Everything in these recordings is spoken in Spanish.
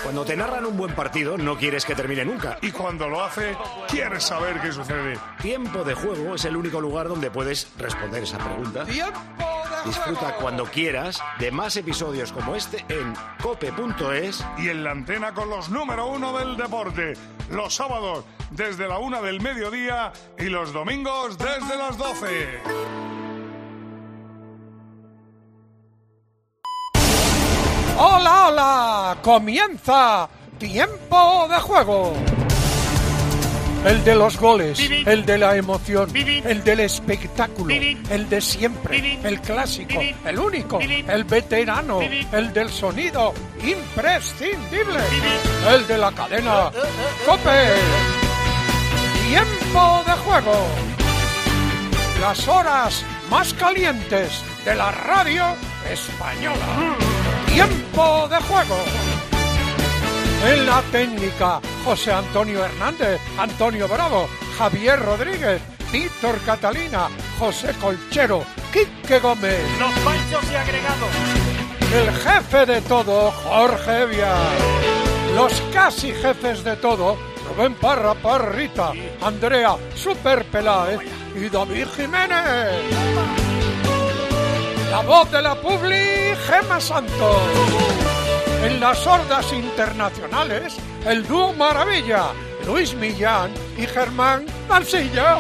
Cuando te narran un buen partido, no quieres que termine nunca. Y cuando lo hace, quieres saber qué sucede. Tiempo de Juego es el único lugar donde puedes responder esa pregunta. Disfruta cuando quieras de más episodios como este en cope.es y en la antena con los número 1 del deporte. Los sábados desde la 1 del mediodía y los domingos desde las 12. ¡Hola, hola! ¡Comienza Tiempo de Juego! El de los goles, el de la emoción, el del espectáculo, el de siempre, el clásico, el único, el veterano, el del sonido imprescindible, el de la cadena COPE. Tiempo de Juego. Las horas más calientes de la radio española. Tiempo de Juego. En la técnica, José Antonio Hernández, Antonio Bravo, Javier Rodríguez, Víctor Catalina, José Colchero, Quique Gómez. Los panchos y agregados. El jefe de todo, Jorge Evia. Los casi jefes de todo, Rubén Parra, Parrita, Andrea Super Peláez y David Jiménez. La voz de la Publi, Gemma Santos. En las hordas internacionales, el dúo Maravilla, Luis Millán y Germán Marsilla.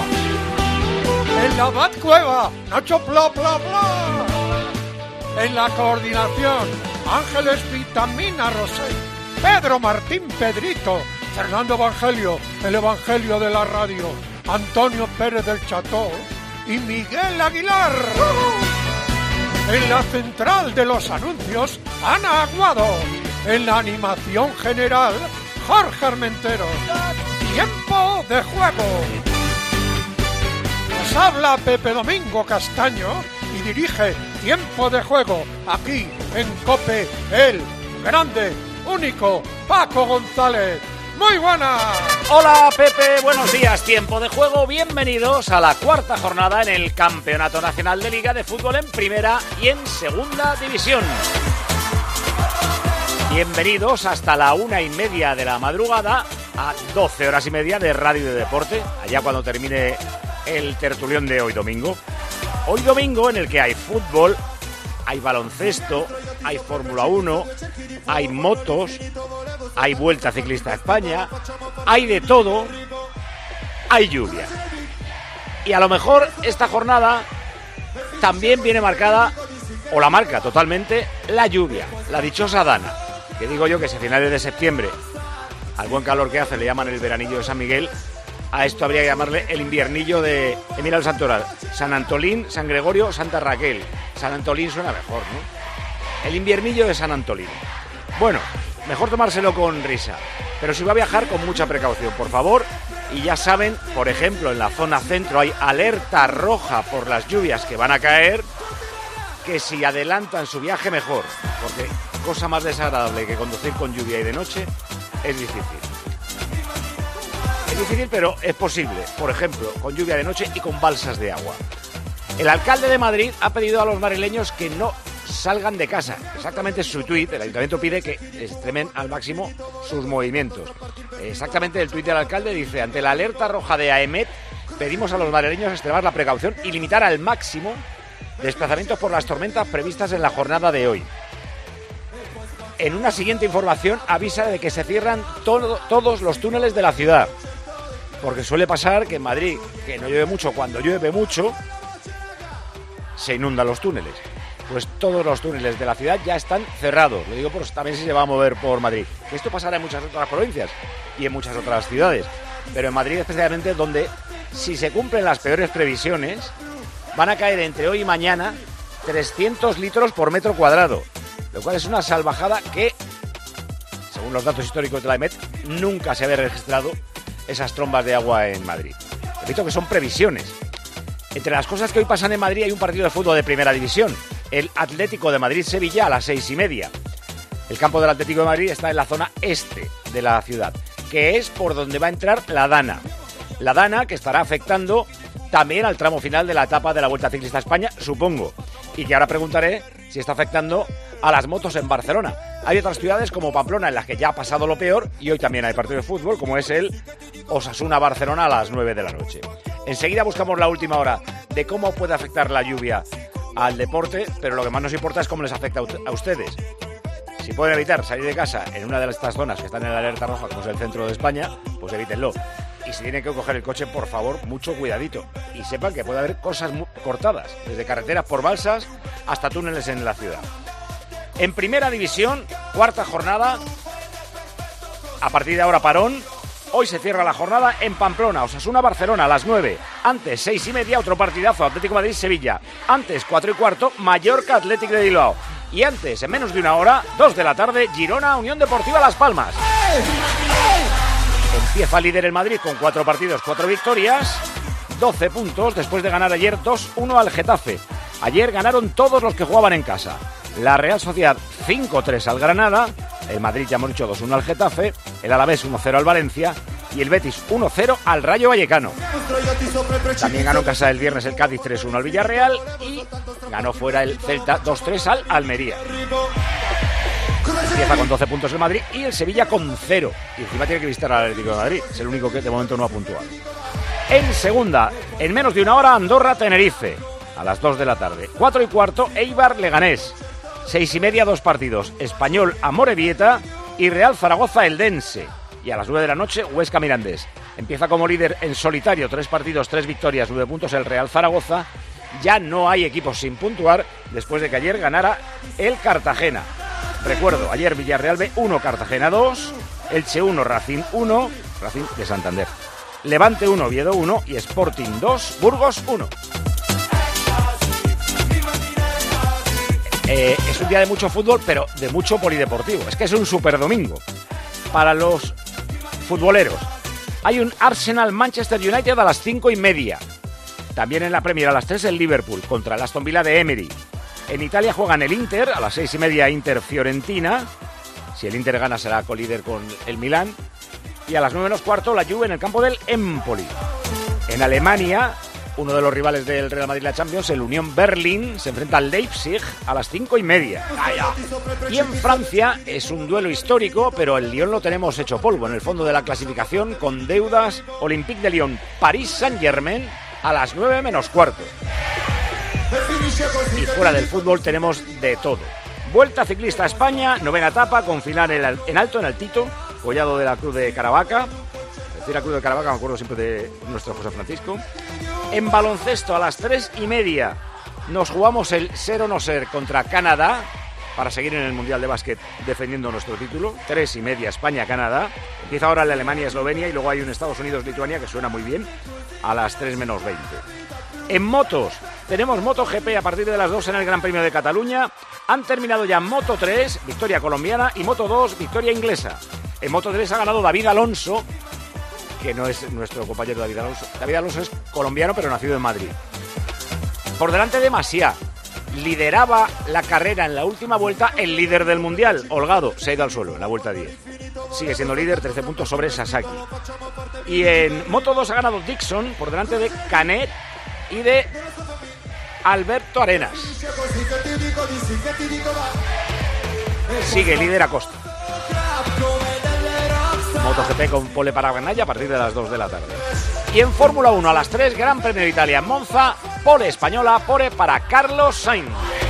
En la Batcueva, Nacho Pla Pla Pla. En la coordinación, Ángeles Vitamina Rosé, Pedro Martín Pedrito, Fernando Evangelio, el Evangelio de la radio, Antonio Pérez del Cható y Miguel Aguilar. En la central de los anuncios, Ana Aguado. En la animación general, Jorge Armenteros. Tiempo de Juego. Nos habla Pepe Domingo Castaño y dirige Tiempo de Juego aquí en COPE, el grande, único Paco González. ¡Muy buenas! Hola Pepe, buenos días, Tiempo de Juego, bienvenidos a la cuarta jornada en el Campeonato Nacional de Liga de Fútbol en Primera y en Segunda División. Bienvenidos hasta la 1:30 de la madrugada a 12 horas y media de Radio y de Deporte, allá cuando termine el tertulión de hoy domingo. Hoy domingo en el que hay fútbol, hay baloncesto, hay Fórmula 1, hay motos, hay Vuelta Ciclista a España, hay de todo, hay lluvia. Y a lo mejor esta jornada también viene marcada, o la marca totalmente, la lluvia, la dichosa Dana. Que digo yo que si a finales de septiembre, al buen calor que hace, le llaman el veranillo de San Miguel, a esto habría que llamarle el inviernillo de mira el santoral. San Antolín, San Gregorio, Santa Raquel. San Antolín suena mejor, ¿no? El inviernillo de San Antolín. Bueno, mejor tomárselo con risa. Pero si va a viajar, con mucha precaución, por favor. Y ya saben, por ejemplo, en la zona centro hay alerta roja por las lluvias que van a caer, que si adelantan su viaje, mejor. Porque cosa más desagradable que conducir con lluvia y de noche es difícil. Es difícil, pero es posible. Por ejemplo, con lluvia de noche y con balsas de agua. El alcalde de Madrid ha pedido a los madrileños que no salgan de casa. Exactamente su tuit. El ayuntamiento pide que extremen al máximo sus movimientos. Exactamente el tuit del alcalde dice: ante la alerta roja de AEMET, pedimos a los madrileños extremar la precaución y limitar al máximo desplazamientos por las tormentas previstas en la jornada de hoy. En una siguiente información avisa de que se cierran todos los túneles de la ciudad. Porque suele pasar que en Madrid, que no llueve mucho, cuando llueve mucho, se inundan los túneles. Pues todos los túneles de la ciudad ya están cerrados. Lo digo por también si se va a mover por Madrid. Esto pasará en muchas otras provincias y en muchas otras ciudades. Pero en Madrid especialmente, donde si se cumplen las peores previsiones, van a caer entre hoy y mañana 300 litros por metro cuadrado. Lo cual es una salvajada que, según los datos históricos de la EMET, nunca se había registrado esas trombas de agua en Madrid. Repito que son previsiones. Entre las cosas que hoy pasan en Madrid hay un partido de fútbol de Primera División, el Atlético de Madrid-Sevilla a las 6:30. El campo del Atlético de Madrid está en la zona este de la ciudad, que es por donde va a entrar la Dana. La Dana que estará afectando también al tramo final de la etapa de la Vuelta Ciclista a España, supongo. Y que ahora preguntaré si está afectando a las motos en Barcelona. Hay otras ciudades como Pamplona en las que ya ha pasado lo peor y hoy también hay partido de fútbol, como es el Osasuna-Barcelona a las 9 de la noche. Enseguida buscamos la última hora de cómo puede afectar la lluvia al deporte, pero lo que más nos importa es cómo les afecta a ustedes. Si pueden evitar salir de casa en una de estas zonas que están en la alerta roja, como es el centro de España, pues evítenlo. Y si tienen que coger el coche, por favor, mucho cuidadito. Y sepan que puede haber cosas cortadas, desde carreteras por balsas hasta túneles en la ciudad. En Primera División, cuarta jornada, a partir de ahora parón. Hoy se cierra la jornada en Pamplona, Osasuna-Barcelona a las 9. Antes, 6:30, otro partidazo, Atlético Madrid-Sevilla. Antes, 4:15, Mallorca-Athletic de Bilbao. Y antes, en menos de una hora, 2 de la tarde, Girona-Unión Deportiva Las Palmas. Empieza líder el Madrid con 4 partidos, 4 victorias, 12 puntos después de ganar ayer 2-1 al Getafe. Ayer ganaron todos los que jugaban en casa. La Real Sociedad 5-3 al Granada, el Madrid ya hemos dicho 2-1 al Getafe, el Alavés 1-0 al Valencia y el Betis 1-0 al Rayo Vallecano. También ganó en casa el viernes el Cádiz 3-1 al Villarreal y ganó fuera el Celta 2-3 al Almería. Empieza con 12 puntos el Madrid y el Sevilla con 0. Y encima tiene que visitar al Atlético de Madrid. Es el único que de momento no ha puntuado. En segunda, en menos de una hora, Andorra-Tenerife. A las 2 de la tarde. 4:15, Eibar-Leganés. 6:30, 2 partidos. Español-Amorebieta y Real Zaragoza-Eldense. Y a las 9 de la noche, Huesca-Mirandés. Empieza como líder en solitario. 3 partidos, 3 victorias, 9 puntos el Real Zaragoza. Ya no hay equipos sin puntuar después de que ayer ganara el Cartagena. Recuerdo, ayer Villarreal B 1, Cartagena 2, Elche 1, Racing 1, Racing de Santander, Levante 1, Oviedo 1 y Sporting 2, Burgos 1. Es un día de mucho fútbol, pero de mucho polideportivo. Es que es un super domingo para los futboleros. Hay un Arsenal-Manchester United a las 5:30. También en la Premier a las 3 el Liverpool contra el Aston Villa de Emery. En Italia juegan el Inter, a las 6:30 Inter-Fiorentina. Si el Inter gana será colíder con el Milán. Y a las 9:15 la Juve en el campo del Empoli. En Alemania, uno de los rivales del Real Madrid la Champions, el Unión Berlín, se enfrenta al Leipzig a las 5:30. Y en Francia es un duelo histórico, pero el Lyon lo tenemos hecho polvo en el fondo de la clasificación con deudas. Olympique de Lyon, París Saint-Germain a las 9:15. Y fuera del fútbol tenemos de todo. Vuelta ciclista a España, 9ª etapa con final en alto, en altito, collado de la Cruz de Caravaca. Es decir, la Cruz de Caravaca, me acuerdo siempre de nuestro José Francisco. En baloncesto a las 3:30 nos jugamos el ser o no ser contra Canadá para seguir en el Mundial de Básquet defendiendo nuestro título. 3:30 España-Canadá. Empieza ahora el Alemania-Eslovenia y luego hay un Estados Unidos-Lituania que suena muy bien a las 3:20. En motos, tenemos MotoGP a partir de las 2 en el Gran Premio de Cataluña. Han terminado ya Moto 3, victoria colombiana, y Moto 2, victoria inglesa. En Moto 3 ha ganado David Alonso, que no es nuestro compañero David Alonso. David Alonso es colombiano, pero nacido en Madrid. Por delante de Masia, lideraba la carrera en la última vuelta el líder del Mundial, Holgado, se ha ido al suelo en la vuelta 10. Sigue siendo líder, 13 puntos sobre Sasaki. Y en Moto 2 ha ganado Dixon por delante de Canet y de Alberto Arenas. Sigue líder Acosta. MotoGP con pole para Ganaya a partir de las 2 de la tarde. Y en Fórmula 1 a las 3, Gran Premio de Italia en Monza, pole española, pole para Carlos Sainz.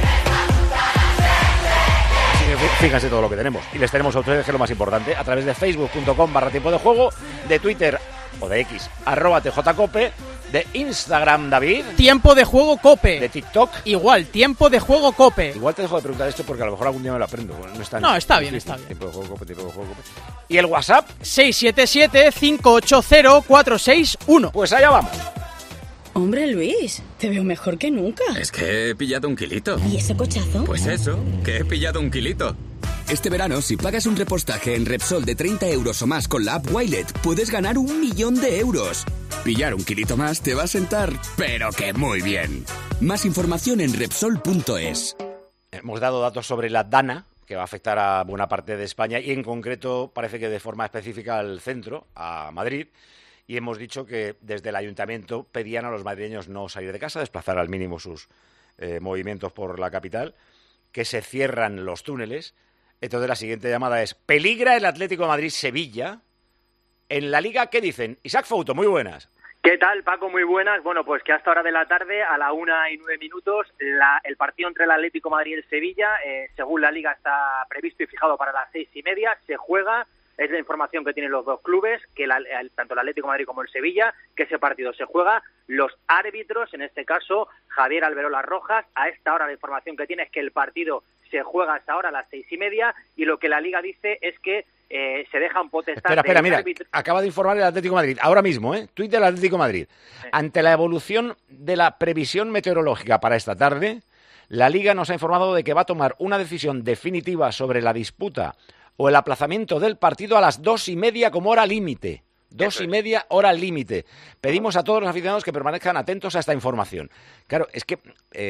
Fíjense todo lo que tenemos. Y les tenemos a ustedes, que es lo más importante, a través de facebook.com/tiempo de juego, de Twitter o de X, @tjcope, de Instagram, David. Tiempo de juego Cope. De TikTok. Igual, tiempo de juego Cope. Igual te dejo de preguntar esto porque a lo mejor algún día me lo aprendo. No, está bien, está bien. Tiempo de juego Cope, tiempo de juego Cope. ¿Y el WhatsApp? 677-580-461. Pues allá vamos. Hombre, Luis, te veo mejor que nunca. Es que he pillado un kilito. ¿Y ese cochazo? Pues eso, que he pillado un kilito. Este verano, si pagas un repostaje en Repsol de 30 euros o más con la app Wilet, puedes ganar 1 millón de euros. Pillar un kilito más te va a sentar, pero que muy bien. Más información en Repsol.es. Hemos dado datos sobre la Dana, que va a afectar a buena parte de España y en concreto parece que de forma específica al centro, a Madrid. Y hemos dicho que desde el ayuntamiento pedían a los madrileños no salir de casa, desplazar al mínimo sus movimientos por la capital. que se cierran los túneles. Entonces la siguiente llamada es: ¿peligra el Atlético de Madrid-Sevilla? En la Liga, ¿qué dicen? Isaac Fouto, muy buenas. ¿Qué tal, Paco? Muy buenas. Bueno, pues que a esta hora de la tarde, a la 1:09, el partido entre el Atlético de Madrid y el Sevilla, según la Liga, está previsto y fijado para las 6:30. Se juega, es la información que tienen los dos clubes, que tanto el Atlético de Madrid como el Sevilla, que ese partido se juega. Los árbitros, en este caso, Javier Alberola Rojas, a esta hora la información que tiene es que el partido se juega hasta ahora a las 6:30, y lo que la Liga dice es que se dejan potestad. Espera, mira, acaba de informar el Atlético de Madrid, ahora mismo, tuit del Atlético de Madrid. Sí. Ante la evolución de la previsión meteorológica para esta tarde, la Liga nos ha informado de que va a tomar una decisión definitiva sobre la disputa o el aplazamiento del partido a las 2:30 como hora límite. 2:30 hora límite. Pedimos a todos los aficionados que permanezcan atentos a esta información. Claro, es que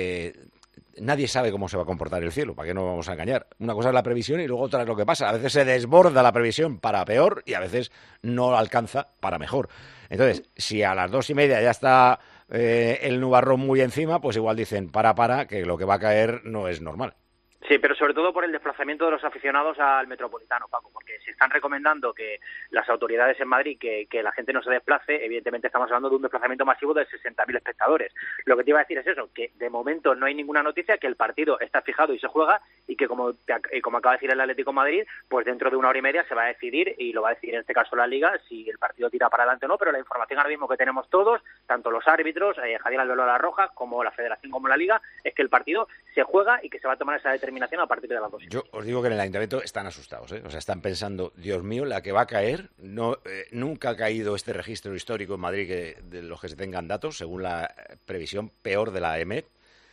nadie sabe cómo se va a comportar el cielo, ¿para qué no vamos a engañar? Una cosa es la previsión y luego otra es lo que pasa. A veces se desborda la previsión para peor y a veces no alcanza para mejor. Entonces, si a las 2:30 ya está el nubarrón muy encima, pues igual dicen para, que lo que va a caer no es normal. Sí, pero sobre todo por el desplazamiento de los aficionados al Metropolitano, Paco, porque se están recomendando que las autoridades en Madrid que la gente no se desplace. Evidentemente estamos hablando de un desplazamiento masivo de 60.000 espectadores. Lo que te iba a decir es eso, que de momento no hay ninguna noticia, que el partido está fijado y se juega, y que como acaba de decir el Atlético de Madrid, pues dentro de 1:30 se va a decidir, y lo va a decidir en este caso la Liga, si el partido tira para adelante o no. Pero la información ahora mismo que tenemos todos, tanto los árbitros, Javier Alberola Rojas, como la Federación, como la Liga, es que el partido se juega y que se va a tomar esa determinación a partir de las 2:00. Yo os digo que en el Ayuntamiento están asustados, O sea, están pensando, Dios mío, la que va a caer. No, nunca ha caído este registro histórico en Madrid de los que se tengan datos, según la previsión peor de la EMET.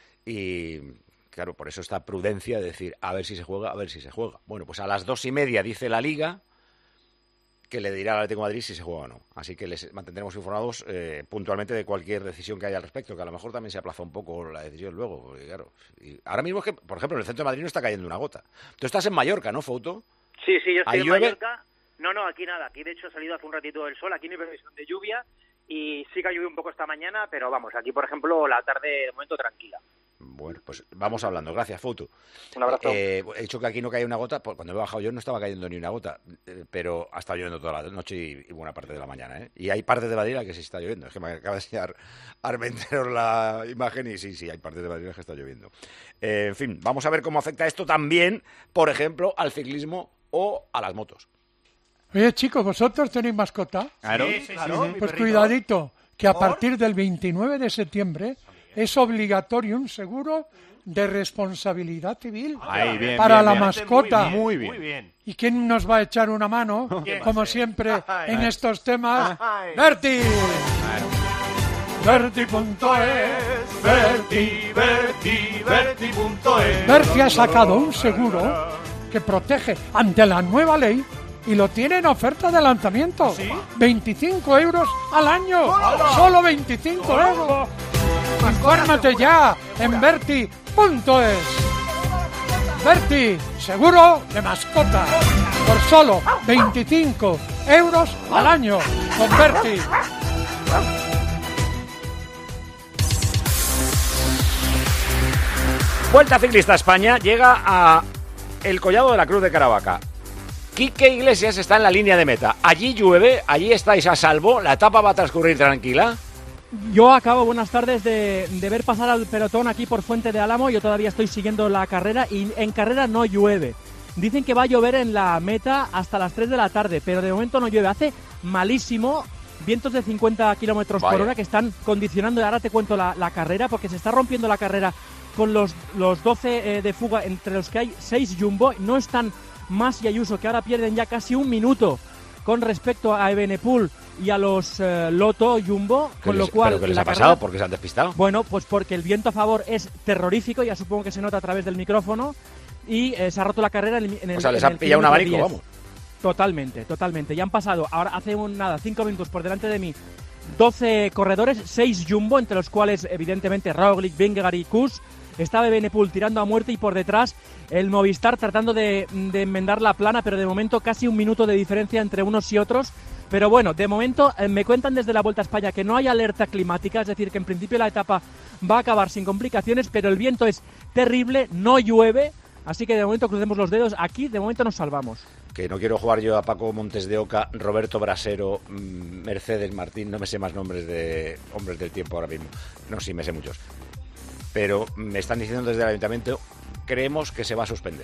Y claro, por eso esta prudencia de decir, a ver si se juega. Bueno, pues a las 2:30 dice la Liga que le dirá al Atlético de Madrid si se juega o no. Así que les mantendremos informados puntualmente de cualquier decisión que haya al respecto, que a lo mejor también se aplaza un poco la decisión luego, porque claro, ahora mismo es que, por ejemplo, en el centro de Madrid no está cayendo una gota. Tú estás en Mallorca, ¿no, Fouto? Sí, yo estoy en Mallorca. No, aquí nada. Aquí, de hecho, ha salido hace un ratito el sol. Aquí no hay previsión de lluvia, y sí que ha llovido un poco esta mañana, pero vamos, aquí, por ejemplo, la tarde, de momento, tranquila. Bueno, pues vamos hablando. Gracias, Fouto. Un abrazo. He dicho que aquí no cae una gota. Cuando he bajado yo no estaba cayendo ni una gota, pero ha estado lloviendo toda la noche y buena parte de la mañana, Y hay partes de Madrid que sí está lloviendo. Es que me acaba de enseñar Armenteros la imagen y sí, hay partes de Madrid que está lloviendo. En fin, vamos a ver cómo afecta esto también, por ejemplo, al ciclismo o a las motos. Oye, chicos, ¿vosotros tenéis mascota? Claro. Sí. Pues cuidadito, que a partir del 29 de septiembre es obligatorio un seguro de responsabilidad civil para la mascota. Muy bien. ¿Y quién nos va a echar una mano, como siempre, en estos temas? ¡Berti! Berti.es, Berti.es. Berti ha sacado un seguro que protege ante la nueva ley y lo tiene en oferta de lanzamiento. ¿Sí? 25 euros al año. ¡Hola! Solo 25 euros. Infórmate ya en Berti.es. Berti, seguro de mascota. Por solo 25 euros al año. Con Berti. Vuelta Ciclista España llega a el Collado de la Cruz de Caravaca. Quique Iglesias está en la línea de meta. Allí llueve, allí estáis a salvo, la etapa va a transcurrir tranquila. Yo acabo, buenas tardes, de ver pasar al pelotón aquí por Fuente de Álamo. Yo todavía estoy siguiendo la carrera y en carrera no llueve. Dicen que va a llover en la meta hasta las 3 de la tarde, pero de momento no llueve. Hace malísimo, vientos de 50 kilómetros por hora que están condicionando. Y ahora te cuento la carrera, porque se está rompiendo la carrera con los 12 de fuga, entre los que hay 6 Jumbo. No están Mas y Ayuso, que ahora pierden ya casi un minuto con respecto a Evenepoel y a los Lotto Jumbo, con lo cual... ¿Pero qué les ha pasado? ¿Por qué se han despistado? Bueno, pues porque el viento a favor es terrorífico, ya supongo que se nota a través del micrófono, y se ha roto la carrera en el... O sea, les han pillado un abanico, vamos. Totalmente. Ya han pasado, ahora hace 5 minutos por delante de mí, 12 corredores, 6 Jumbo, entre los cuales, evidentemente, Roglic, Vingegaard y Kuss. Estaba Evenepoel tirando a muerte y por detrás el Movistar tratando de enmendar la plana, pero de momento casi un minuto de diferencia entre unos y otros. Pero bueno, de momento me cuentan desde la Vuelta a España que no hay alerta climática, es decir, que en principio la etapa va a acabar sin complicaciones, pero el viento es terrible, no llueve, Así que de momento crucemos los dedos, aquí de momento nos salvamos. Que no quiero jugar yo a Paco Montes de Oca, Roberto Brasero, Mercedes Martín, no me sé más nombres de hombres del tiempo ahora mismo. No, sí, me sé muchos. Pero me están diciendo desde el Ayuntamiento, creemos que se va a suspender.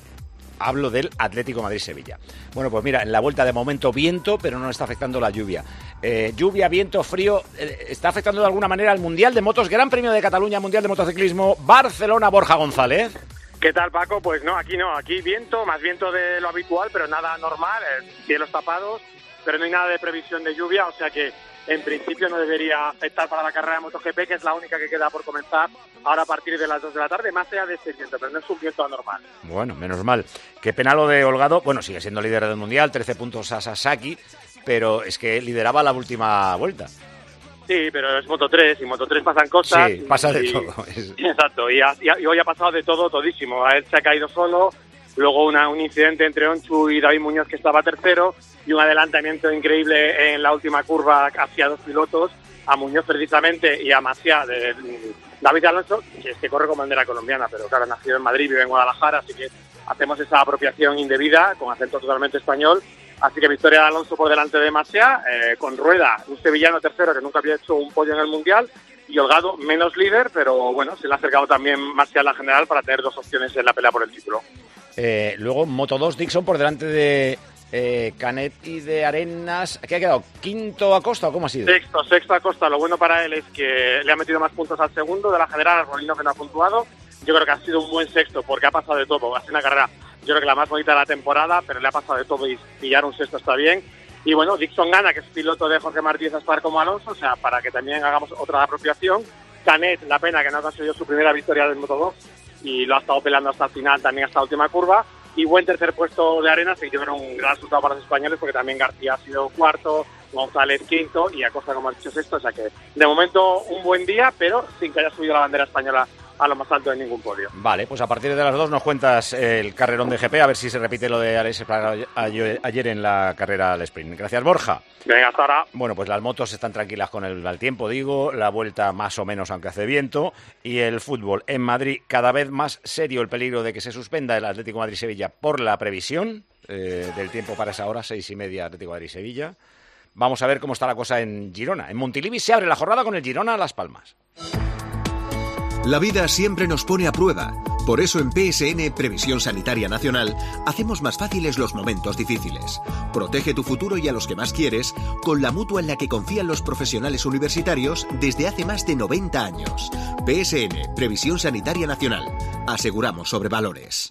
Hablo del Atlético Madrid-Sevilla. Bueno, pues mira, en la vuelta de momento viento, pero no está afectando la lluvia. Lluvia, viento, frío, está afectando de alguna manera al Mundial de Motos, Gran Premio de Cataluña, Mundial de Motociclismo, Barcelona, Borja González. ¿Qué tal, Paco? Pues no, aquí viento, más viento de lo habitual, pero nada normal, cielos tapados, pero no hay nada de previsión de lluvia, o sea que en principio no debería afectar para la carrera de MotoGP, que es la única que queda por comenzar ahora a partir de las 2 de la tarde, más allá de este viento, pero no es un viento anormal. Bueno, menos mal. Qué pena lo de Holgado, bueno, sigue siendo líder del Mundial, 13 puntos a Sasaki, pero es que lideraba la última vuelta. Sí, pero es Moto3, y Moto3 pasan cosas. Sí, pasa de todo. Exacto, y hoy ha pasado de todo, todísimo. A él se ha caído solo, luego un incidente entre Onchu y David Muñoz, que estaba tercero, y un adelantamiento increíble en la última curva hacia 2 pilotos, a Muñoz precisamente y a Maciá, de David Alonso, que corre con bandera colombiana, pero claro, nacido en Madrid, vive en Guadalajara, así que hacemos esa apropiación indebida, con acento totalmente español. Así que victoria de Alonso por delante de Maciá, con Rueda, un sevillano tercero que nunca había hecho un podio en el Mundial, y Holgado menos líder, pero bueno, se le ha acercado también Maciá a la general para tener 2 opciones en la pelea por el título. Luego Moto2, Dixon por delante de Canet y de Arenas. ¿Qué ha quedado? ¿Quinto Acosta o cómo ha sido? Sexto Acosta. Lo bueno para él es que le ha metido más puntos al segundo de la general, al Rolino, que no ha puntuado. Yo creo que ha sido un buen sexto porque ha pasado de todo. Ha sido una carrera, yo creo que la más bonita de la temporada, pero le ha pasado de todo y pillar un sexto está bien. Y bueno, Dixon gana, que es piloto de Jorge Martínez Aspar como Alonso, o sea, para que también hagamos otra apropiación. Canet, la pena que no ha conseguido su primera victoria del Moto2 y lo ha estado peleando hasta el final, también hasta la última curva. Y buen tercer puesto de Arenas, que yo creo un gran resultado para los españoles, porque también García ha sido cuarto, González quinto y Acosta, como ha dicho, sexto. O sea que de momento un buen día, pero sin que haya subido la bandera española a lo más alto de ningún podio. Vale, pues a partir de las 2 nos cuentas el carrerón de GP, a ver si se repite lo de Alex ayer en la carrera al sprint. Gracias, Borja. Venga, hasta ahora. Bueno, pues las motos están tranquilas con el mal tiempo, digo, la vuelta más o menos aunque hace viento, y el fútbol en Madrid cada vez más serio el peligro de que se suspenda el Atlético Madrid-Sevilla por la previsión del tiempo para esa hora, 6:30 Atlético Madrid-Sevilla. Vamos a ver cómo está la cosa en Girona. En Montilivi se abre la jornada con el Girona Las Palmas. La vida siempre nos pone a prueba. Por eso en PSN Previsión Sanitaria Nacional hacemos más fáciles los momentos difíciles. Protege tu futuro y a los que más quieres con la mutua en la que confían los profesionales universitarios desde hace más de 90 años. PSN Previsión Sanitaria Nacional. Aseguramos sobre valores.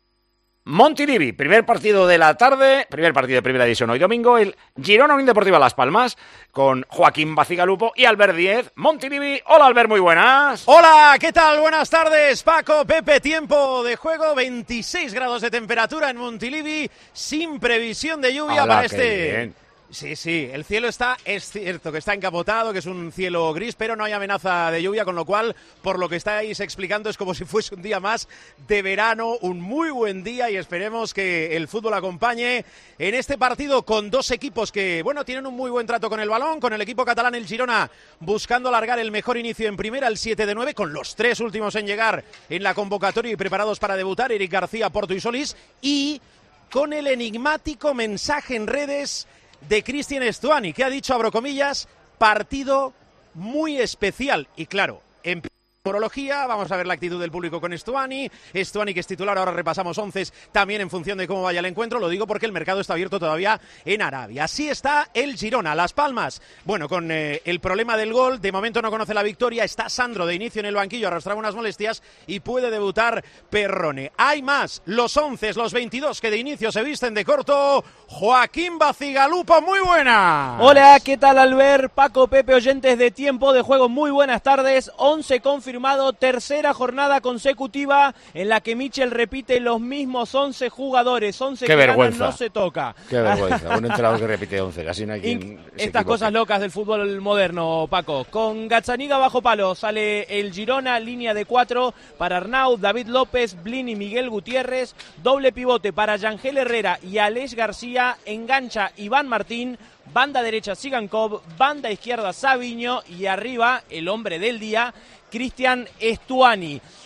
Montilivi, primer partido de la tarde, primer partido de primera división hoy domingo, el Girona Unión Deportiva Las Palmas, con Joaquín Bacigalupo y Albert Díez. Montilivi, hola Albert, muy buenas. Hola, ¿qué tal? Buenas tardes, Paco, Pepe, tiempo de juego, 26 grados de temperatura en Montilivi, sin previsión de lluvia para este... Bien. Sí, el cielo es cierto que está encapotado, que es un cielo gris, pero no hay amenaza de lluvia, con lo cual, por lo que estáis explicando, es como si fuese un día más de verano, un muy buen día, y esperemos que el fútbol acompañe en este partido con dos equipos que, bueno, tienen un muy buen trato con el balón, con el equipo catalán, el Girona, buscando alargar el mejor inicio en primera, el 7 de 9, con los 3 últimos en llegar en la convocatoria y preparados para debutar, Eric García, Porto y Solís, y con el enigmático mensaje en redes de Cristian Stuani, que ha dicho, abro comillas, partido muy especial. Y claro, en numerología, vamos a ver la actitud del público con Stuani, que es titular, ahora repasamos 11 también en función de cómo vaya el encuentro, lo digo porque el mercado está abierto todavía en Arabia. Así está el Girona, Las Palmas, bueno, con el problema del gol, de momento no conoce la victoria, está Sandro de inicio en el banquillo, arrastraba unas molestias y puede debutar Perrone. Hay más, los 11, los 22 que de inicio se visten de corto. Joaquín Bacigalupo, muy buena. Hola, ¿qué tal Albert, Paco, Pepe, oyentes de Tiempo de Juego? Muy buenas tardes, 11 confirmado, tercera jornada consecutiva en la que Michel repite los mismos 11 jugadores, 11 Qué que vergüenza. ganan, no se toca. Qué vergüenza, un entrenador que repite 11, así no hay quien se Estas equivoque. cosas locas del fútbol moderno, Paco. Con Gazzaniga bajo palo sale el Girona, línea de 4 para Arnau, David López, Blin y Miguel Gutiérrez, doble pivote para Yangel Herrera y Aleix García, engancha Iván Martín, banda derecha Sigankov, banda izquierda Savinho y arriba el hombre del día, Cristian Stuani.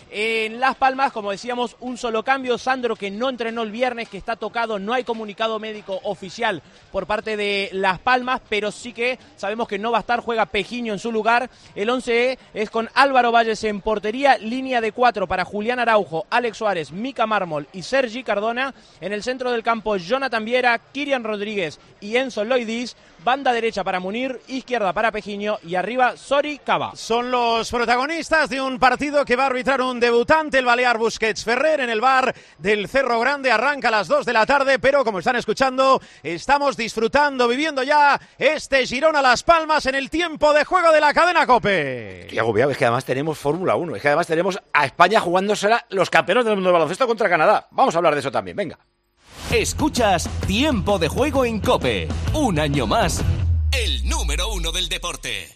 En Las Palmas, como decíamos, un solo cambio. Sandro, que no entrenó el viernes, que está tocado, no hay comunicado médico oficial por parte de Las Palmas, pero sí que sabemos que no va a estar, juega Pejiño en su lugar. El 11 es con Álvaro Valles en portería, línea de 4 para Julián Araujo, Alex Suárez, Mica Mármol y Sergi Cardona. En el centro del campo, Jonathan Viera, Kirian Rodríguez y Enzo Loidis. Banda derecha para Munir, izquierda para Pejiño y arriba Sori Cava. Son los protagonistas de un partido que va a arbitrar un debutante, el balear Busquets Ferrer, en el bar del Cerro Grande. Arranca a las 2 de la tarde, pero como están escuchando, estamos disfrutando, viviendo ya este Girona Las Palmas en el tiempo de juego de la cadena COPE. Estoy agobiado, es que además tenemos Fórmula 1, es que además tenemos a España jugándosela los campeones del mundo de baloncesto contra Canadá. Vamos a hablar de eso también, venga. Escuchas Tiempo de Juego en COPE. Un año más, el número 1 del deporte.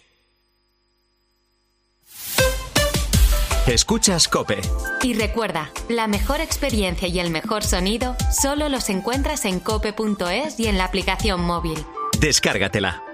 Escuchas COPE. Y recuerda, la mejor experiencia y el mejor sonido solo los encuentras en cope.es y en la aplicación móvil. Descárgatela.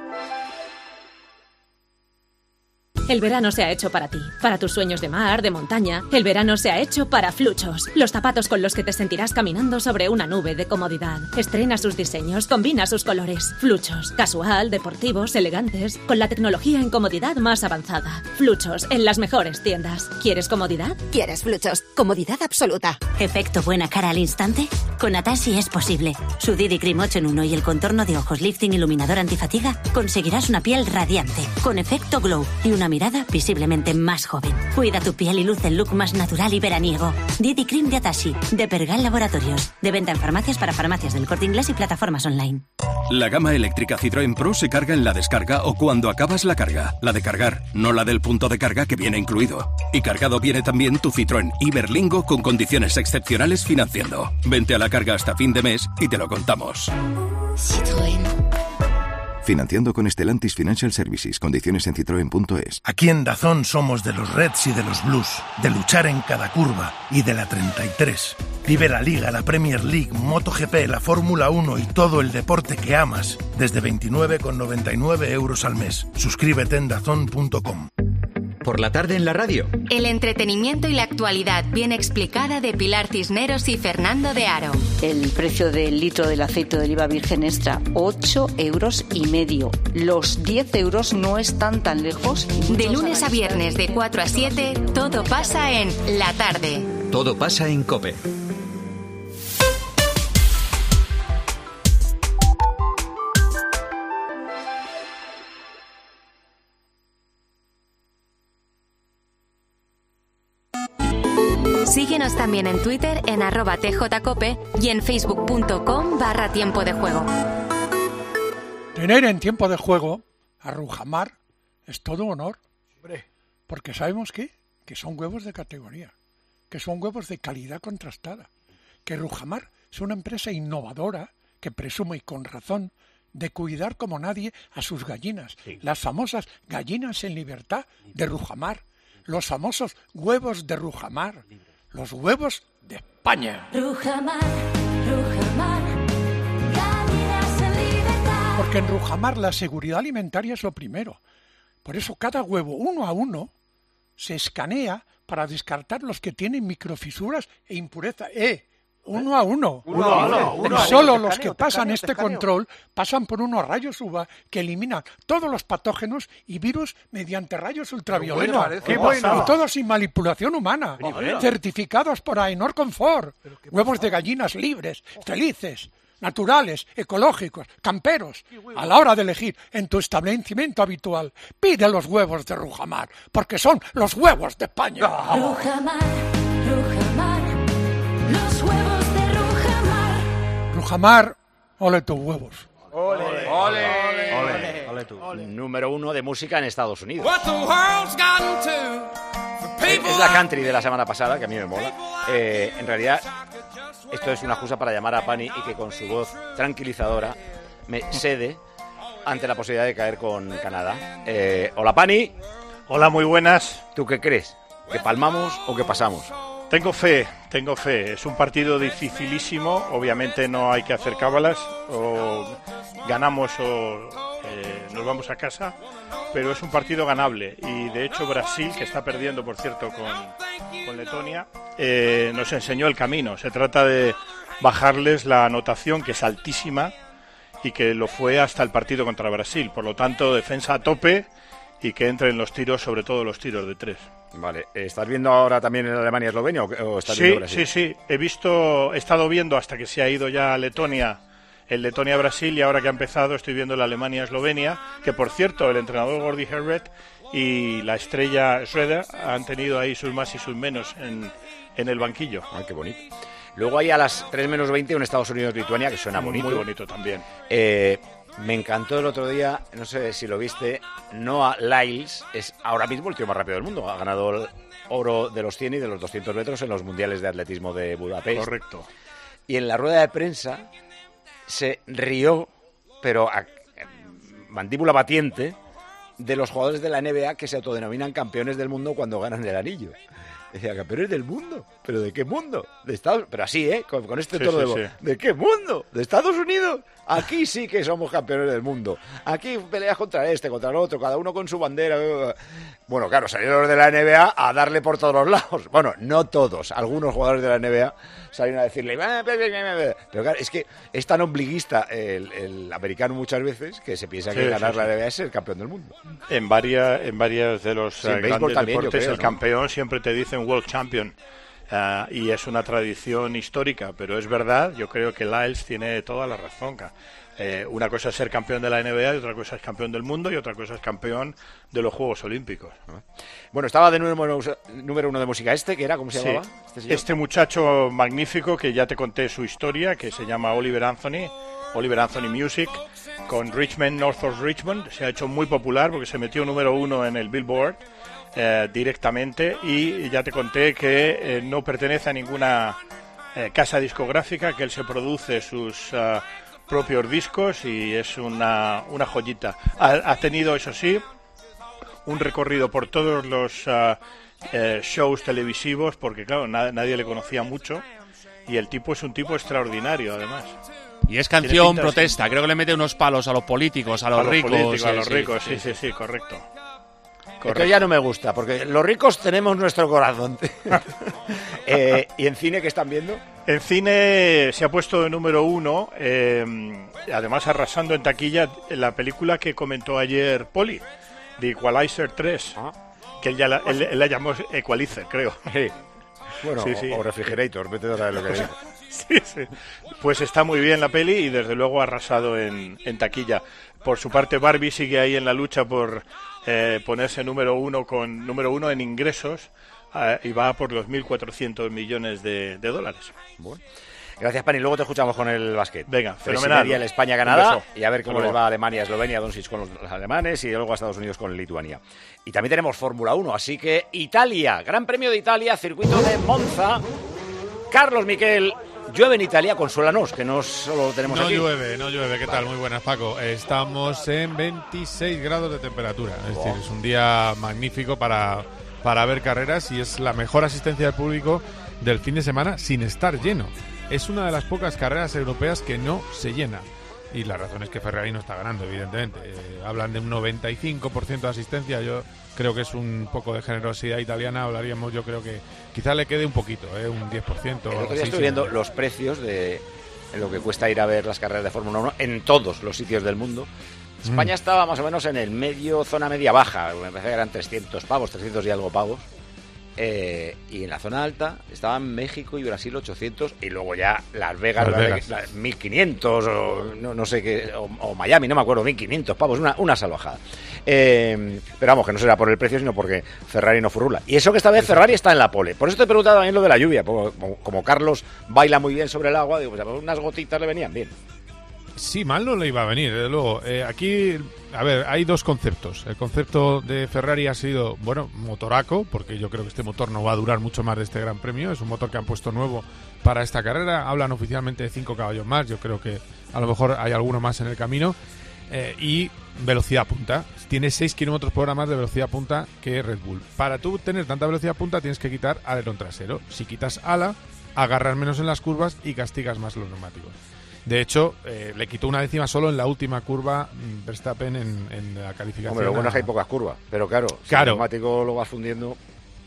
El verano se ha hecho para ti, para tus sueños de mar, de montaña. El verano se ha hecho para Fluchos, los zapatos con los que te sentirás caminando sobre una nube de comodidad. Estrena sus diseños, combina sus colores. Fluchos, casual, deportivos, elegantes, con la tecnología en comodidad más avanzada. Fluchos, en las mejores tiendas. ¿Quieres comodidad? ¿Quieres Fluchos? Comodidad absoluta. ¿Efecto buena cara al instante? Con Atashi es posible. Su Didi Cream 8 en 1 y el contorno de ojos lifting iluminador antifatiga conseguirás una piel radiante, con efecto glow y una mirada visiblemente más joven. Cuida tu piel y luce el look más natural y veraniego. Didi Cream de Atashi, de Pergal Laboratorios. De venta en farmacias para farmacias del Corte Inglés y plataformas online. La gama eléctrica Citroën Pro se carga en la descarga o cuando acabas la carga. La de cargar, no la del punto de carga que viene incluido. Y cargado viene también tu Citroën Iberlingo con condiciones excepcionales financiando. Vente a la carga hasta fin de mes y te lo contamos. Citroën. Financiando con Stellantis Financial Services. Condiciones en citroen.es. Aquí en DAZN somos de los Reds y de los Blues, de luchar en cada curva y de la 33. Vive la Liga, la Premier League, MotoGP, la Fórmula 1 y todo el deporte que amas desde 29,99 € al mes. Suscríbete en DAZN.com. Por la tarde en la radio. El entretenimiento y la actualidad bien explicada de Pilar Cisneros y Fernando de Aro. El precio del litro del aceite de oliva virgen extra, 8,5 €. Los 10 € no están tan lejos. De lunes a viernes de 4 a 7, todo pasa en La Tarde. Todo pasa en COPE. Síguenos también en Twitter en @tjcope y en facebook.com/tiempo de juego. Tener en tiempo de juego a Rujamar es todo un honor. Porque sabemos que son huevos de categoría, que son huevos de calidad contrastada, que Rujamar es una empresa innovadora que presume, y con razón, de cuidar como nadie a sus gallinas, las famosas gallinas en libertad de Rujamar, los famosos huevos de Rujamar, los huevos de España. Rujamar, Rujamar, gallinas en libertad. Porque en Rujamar la seguridad alimentaria es lo primero. Por eso cada huevo, uno a uno, se escanea para descartar los que tienen microfisuras e impureza. Uno a uno. Solo los que pasan este control pasan por unos rayos UVA que eliminan todos los patógenos y virus mediante rayos ultravioleta. Y todo sin manipulación humana. Certificados por AENOR Confort. Huevos de gallinas libres, felices, naturales, ecológicos, camperos. A la hora de elegir en tu establecimiento habitual, pide los huevos de Rujamar, porque son los huevos de España. Rujamar, Rujamar, los huevos de Rujamar. Rujamar, ole tus huevos. Ole tú. Número 1 de música en Estados Unidos. Es la country de la semana pasada, que a mí me mola. En realidad, esto es una excusa para llamar a Pani y que con su voz tranquilizadora me cede ante la posibilidad de caer con Canadá. Hola, Pani. Hola, muy buenas. ¿Tú qué crees? ¿Que palmamos o que pasamos? Tengo fe. Es un partido dificilísimo. Obviamente no hay que hacer cábalas. O ganamos o nos vamos a casa. Pero es un partido ganable. Y de hecho Brasil, que está perdiendo, por cierto, con Letonia, nos enseñó el camino. Se trata de bajarles la anotación, que es altísima, y que lo fue hasta el partido contra Brasil. Por lo tanto, defensa a tope y que entren los tiros, sobre todo los tiros de 3. Vale, ¿estás viendo ahora también en Alemania-Eslovenia o estás viendo Brasil? Sí. He estado viendo hasta que se ha ido ya a Letonia, el Letonia-Brasil, y ahora que ha empezado estoy viendo el Alemania-Eslovenia, que por cierto, el entrenador Gordy Herbert y la estrella Schroeder han tenido ahí sus más y sus menos en el banquillo. Ay, qué bonito. Luego hay a las 3:20 un Estados Unidos-Lituania, que suena bonito. Muy bonito también. Me encantó el otro día, no sé si lo viste, Noah Lyles es ahora mismo el tío más rápido del mundo. Ha ganado el oro de los 100 y de los 200 metros en los mundiales de atletismo de Budapest. Correcto. Y en la rueda de prensa se rió, pero a mandíbula batiente, de los jugadores de la NBA que se autodenominan campeones del mundo cuando ganan el anillo. Decía, campeones del mundo. ¿Pero de qué mundo? De Estados... Pero así, con este tono de voz. ¿De qué mundo? ¿De Estados Unidos? Aquí sí que somos campeones del mundo. Aquí peleas contra este, contra el otro, cada uno con su bandera. Bueno, claro, salieron los de la NBA a darle por todos los lados. Bueno, no todos. Algunos jugadores de la NBA salieron a decirle... Pero claro, es que es tan ombliguista el americano muchas veces que se piensa que ganar la NBA es ser campeón del mundo. En varias de los grandes también, deportes, creo, el campeón siempre te dicen World Champion. Y es una tradición histórica, pero es verdad, yo creo que Lyles tiene toda la razón. Una cosa es ser campeón de la NBA, y otra cosa es campeón del mundo, y otra cosa es campeón de los Juegos Olímpicos. Bueno, estaba de número 1 de música que era, ¿cómo se llamaba? Este muchacho magnífico, que ya te conté su historia, que se llama Oliver Anthony Music, con Richmond, North of Richmond. Se ha hecho muy popular porque se metió número 1 en el Billboard directamente, y ya te conté que no pertenece a ninguna casa discográfica, que él se produce sus propios discos y es una joyita. Ha tenido, eso sí, un recorrido por todos los shows televisivos, porque claro, nadie le conocía mucho, y el tipo es un tipo extraordinario además. Y es canción protesta, creo que le mete unos palos a los políticos, a los ricos. A los ricos, sí, correcto. Esto ya no me gusta, porque los ricos tenemos nuestro corazón. ¿Y en cine qué están viendo? En cine se ha puesto de número 1, además arrasando en taquilla, la película que comentó ayer Poli, de Equalizer 3, que él la llamó Equalizer, creo. Sí. Bueno, sí. O Refrigerator, vete a ver lo que digo. Sí. Pues está muy bien la peli y desde luego ha arrasado en taquilla. Por su parte, Barbie sigue ahí en la lucha por ponerse número 1 en ingresos, y va por los 1.400 millones de dólares. Bueno. Gracias, Pani. Luego te escuchamos con el básquet. Venga, fenomenal. El España-Canadá y a ver cómo les va a Alemania, Eslovenia, Doncic con los alemanes y luego a Estados Unidos con Lituania. Y también tenemos Fórmula 1, así que Italia, Gran Premio de Italia, circuito de Monza. Carlos Miquel, llueve en Italia, consuélanos, que no solo tenemos aquí. No llueve, ¿qué tal? Muy buenas, Paco. Estamos en 26 grados de temperatura, es decir, es un día magnífico para ver carreras y es la mejor asistencia del público del fin de semana sin estar lleno. Es una de las pocas carreras europeas que no se llena. Y la razón es que Ferrari no está ganando, evidentemente. Hablan de un 95% de asistencia. Yo creo que es un poco de generosidad italiana. Hablaríamos, yo creo que quizás le quede un poquito, un 10%. El otro día estoy viendo los precios de lo que cuesta ir a ver las carreras de Fórmula 1 en todos los sitios del mundo. España estaba más o menos en el medio, zona media-baja. Me parece que eran 300 y algo pavos. Y en la zona alta estaban México y Brasil 800 y luego ya Las Vegas. 1500 o no sé qué, o Miami, no me acuerdo, 1500 pavos, una salvajada. Pero vamos, que no será por el precio, sino porque Ferrari no furula. Y eso que esta vez Ferrari está en la pole. Por eso te he preguntado también lo de la lluvia. Como Carlos baila muy bien sobre el agua, digo, pues unas gotitas le venían bien. Sí, mal no le iba a venir, desde luego. Aquí, a ver, hay dos conceptos. El concepto de Ferrari ha sido, motoraco, porque yo creo que este motor no va a durar mucho más de este Gran Premio. Es un motor que han puesto nuevo para esta carrera. Hablan oficialmente de 5 caballos más. Yo creo que a lo mejor hay alguno más en el camino. Y velocidad punta. Tiene 6 km por hora más de velocidad punta que Red Bull. Para tú tener tanta velocidad punta tienes que quitar alerón trasero. Si quitas ala, agarras menos en las curvas y castigas más los neumáticos. De hecho, le quitó una décima solo en la última curva Verstappen en la calificación. Hombre, lo bueno es que hay pocas curvas, pero claro, si el neumático lo vas fundiendo...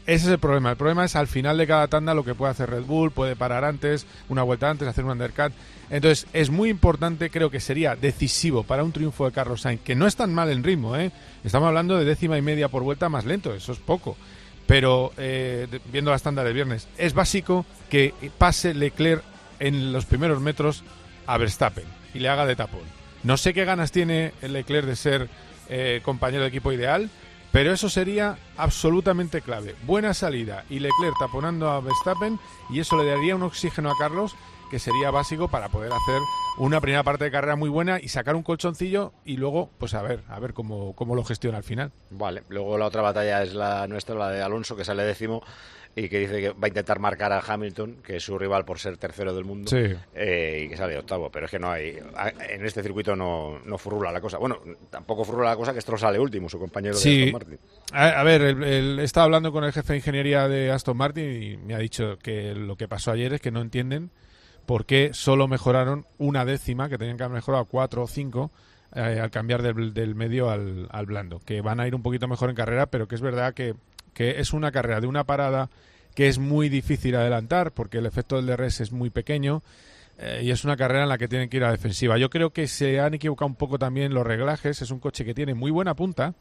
Ese es el problema. El problema es al final de cada tanda lo que puede hacer Red Bull, puede parar antes, una vuelta antes, hacer un undercut. Entonces es muy importante, creo que sería decisivo para un triunfo de Carlos Sainz, que no es tan mal en ritmo, ¿eh? Estamos hablando de 10,5 por vuelta más lento, eso es poco. Pero viendo las tandas del viernes, es básico que pase Leclerc en los primeros metros a Verstappen y le haga de tapón. No sé qué ganas tiene el Leclerc de ser compañero de equipo ideal, pero eso sería absolutamente clave. Buena salida y Leclerc taponando a Verstappen, y eso le daría un oxígeno a Carlos que sería básico para poder hacer una primera parte de carrera muy buena y sacar un colchoncillo y luego, pues a ver cómo lo gestiona al final. Vale, luego la otra batalla es la nuestra, la de Alonso, que sale 10º y que dice que va a intentar marcar a Hamilton, que es su rival por ser tercero del mundo, sí. Y que sale 8º, pero es que no hay, en este circuito no furrula la cosa. Bueno, tampoco furrula la cosa que Stroll sale último, su compañero de Aston Martin. A ver, he estado hablando con el jefe de ingeniería de Aston Martin y me ha dicho que lo que pasó ayer es que no entienden por qué solo mejoraron una décima, que tenían que haber mejorado 4 o 5 al cambiar del medio al blando, que van a ir un poquito mejor en carrera, pero que es verdad que es una carrera de una parada que es muy difícil adelantar porque el efecto del DRS es muy pequeño, y es una carrera en la que tienen que ir a defensiva. Yo creo que se han equivocado un poco también los reglajes. Es un coche que tiene muy buena punta,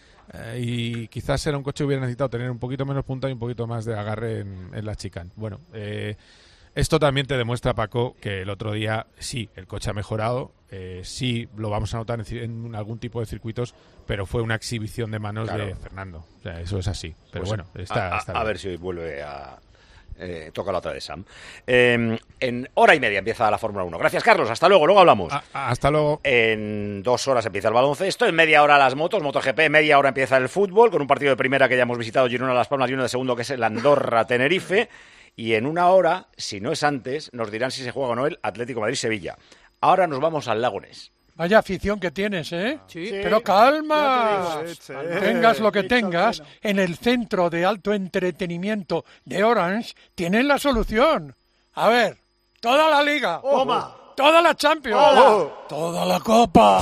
y quizás era un coche que hubiera necesitado tener un poquito menos punta y un poquito más de agarre en la chicane. Bueno, esto también te demuestra, Paco, que el otro día sí, el coche ha mejorado, sí lo vamos a notar en algún tipo de circuitos, pero fue una exhibición de manos de Fernando. O sea, eso es así. Pero pues bueno, está a ver si hoy vuelve a... toca la otra de Sam. En hora y media empieza la Fórmula 1. Gracias, Carlos. Hasta luego hablamos. Hasta luego. En 2 horas empieza el baloncesto. En media hora las motos, MotoGP. Media hora empieza el fútbol, con un partido de primera que ya hemos visitado, Girona Las Palmas, y uno de segundo, que es el Andorra-Tenerife. Y en 1 hora, si no es antes, nos dirán si se juega o no el Atlético Madrid-Sevilla. Ahora nos vamos al Lago Ness. Vaya afición que tienes, ¿eh? Sí. Pero calma, Sí. tengas lo que tengas, en el centro de alto entretenimiento de Orange tienen la solución. A ver, toda la Liga, toda la Champions, toda la Copa,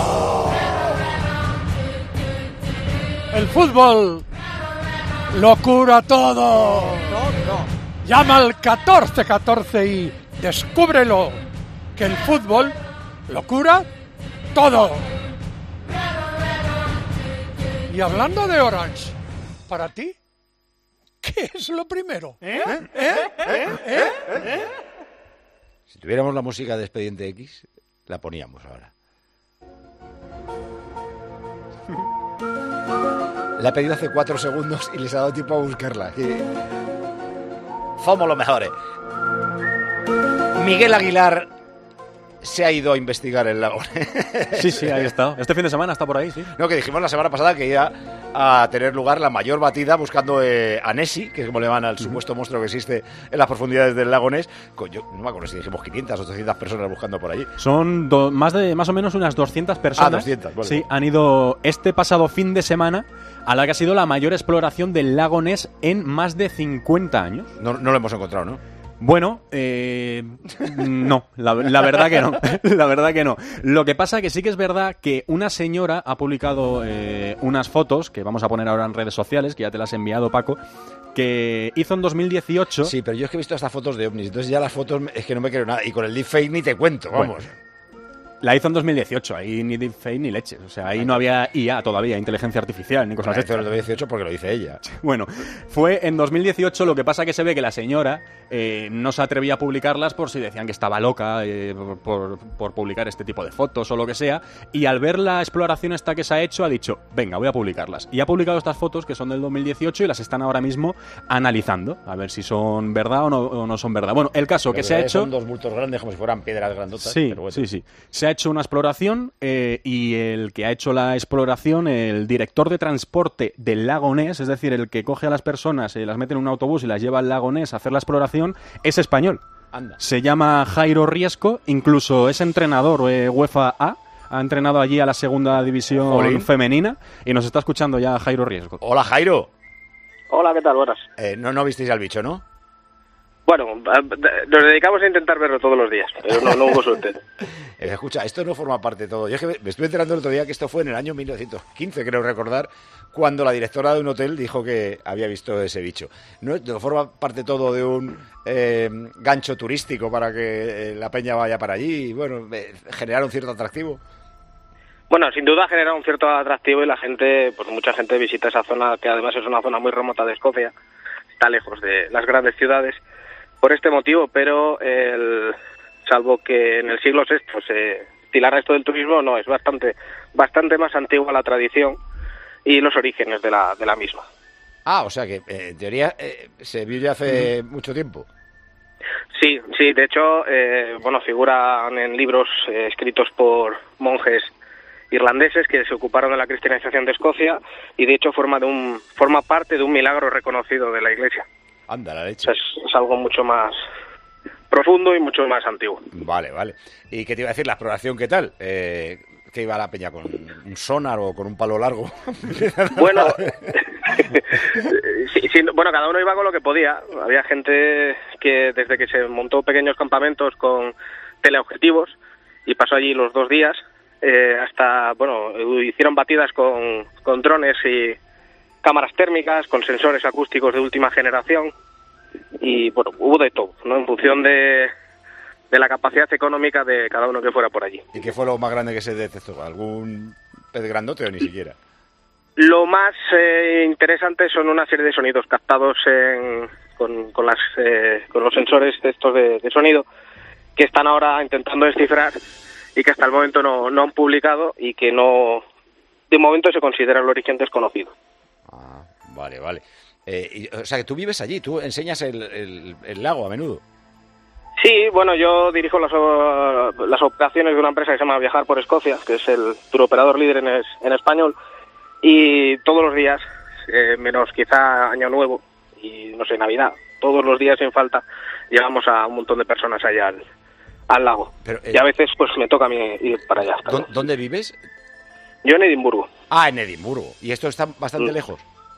el fútbol, lo cura todo. Llama al 1414 y descúbrelo, que el fútbol lo cura todo. Y hablando de Orange, para ti, ¿qué es lo primero? Si tuviéramos la música de Expediente X, la poníamos ahora. La he pedido hace 4 segundos y les ha dado tiempo a buscarla. Somos los mejores. Miguel Aguilar se ha ido a investigar el lago. Sí, ahí está. Este fin de semana está por ahí, sí. No, que dijimos la semana pasada que iba a tener lugar la mayor batida buscando a Nessie, que es como le van al supuesto monstruo que existe en las profundidades del lago Ness. Yo no me acuerdo si dijimos 500 o 800 personas buscando por allí. Son más o menos unas 200 personas. 200, vale. Sí, han ido este pasado fin de semana a la que ha sido la mayor exploración del lago Ness en más de 50 años. No lo hemos encontrado, ¿no? Bueno, no, la verdad que no. La verdad que no. Lo que pasa que sí que es verdad que una señora ha publicado unas fotos, que vamos a poner ahora en redes sociales, que ya te las he enviado, Paco, que hizo en 2018. Sí, pero yo es que he visto estas fotos de ovnis, entonces ya las fotos es que no me creo nada. Y con el deepfake ni te cuento, vamos. Bueno, la hizo en 2018, ahí ni deepfake ni leches. O sea, ahí no había IA todavía, inteligencia artificial, ni cosas así. La hizo en 2018 porque lo dice ella. Bueno, fue en 2018, lo que pasa que se ve que la señora no se atrevía a publicarlas por si decían que estaba loca por publicar este tipo de fotos o lo que sea, y al ver la exploración esta que se ha hecho, ha dicho, venga, voy a publicarlas. Y ha publicado estas fotos que son del 2018 y las están ahora mismo analizando, a ver si son verdad o no son verdad. Bueno, el caso que se ha hecho... Son 2 bultos grandes como si fueran piedras grandotas. Sí, pero bueno. sí. Se ha hecho una exploración y el que ha hecho la exploración, el director de transporte del lago Ness, es decir, el que coge a las personas, las mete en un autobús y las lleva al lago Ness a hacer la exploración, es español. Anda. Se llama Jairo Riesco, incluso es entrenador UEFA A, ha entrenado allí a la segunda división femenina y nos está escuchando ya Jairo Riesco. Hola, Jairo. Hola, ¿qué tal? Buenas. No visteis al bicho, ¿no? Bueno, nos dedicamos a intentar verlo todos los días, pero no hubo suerte. Escucha, esto no forma parte de todo. Yo es que me estuve enterando el otro día que esto fue en el año 1915, creo recordar, cuando la directora de un hotel dijo que había visto ese bicho. No forma parte todo de un gancho turístico para que la peña vaya para allí y, bueno, generar un cierto atractivo. Bueno, sin duda genera un cierto atractivo y la gente, pues mucha gente visita esa zona, que además es una zona muy remota de Escocia, está lejos de las grandes ciudades, por este motivo, pero salvo que en el siglo VI se estilara esto del turismo, no, es bastante más antigua la tradición y los orígenes de la misma. Ah, o sea que en teoría se vio ya hace mucho tiempo. Sí, de hecho, figuran en libros escritos por monjes irlandeses que se ocuparon de la cristianización de Escocia y de hecho forma parte de un milagro reconocido de la Iglesia. Anda, la leche. Es algo mucho más profundo y mucho más antiguo. Vale. ¿Y qué te iba a decir? ¿La exploración qué tal? ¿Qué iba la peña? ¿Con un sonar o con un palo largo? Bueno, bueno, cada uno iba con lo que podía. Había gente que desde que se montó pequeños campamentos con teleobjetivos y pasó allí los 2 días, hasta, hicieron batidas con drones y cámaras térmicas, con sensores acústicos de última generación y, hubo de todo, ¿no? En función de la capacidad económica de cada uno que fuera por allí. ¿Y qué fue lo más grande que se detectó? ¿Algún pez grandote o ni siquiera? Lo más interesante son una serie de sonidos captados con los sensores estos de sonido que están ahora intentando descifrar y que hasta el momento no han publicado y que de momento se considera el origen desconocido. Ah, vale. O sea, que tú vives allí, tú enseñas el lago a menudo. Sí, bueno, yo dirijo las operaciones de una empresa que se llama Viajar por Escocia, que es el turoperador líder en español, y todos los días, menos quizá Año Nuevo y, no sé, Navidad, todos los días sin falta, llevamos a un montón de personas allá al lago. Pero, y a veces pues me toca a mí ir para allá. ¿Dónde vives? Yo en Edimburgo. Ah, en Edimburgo. ¿Y esto está bastante lejos?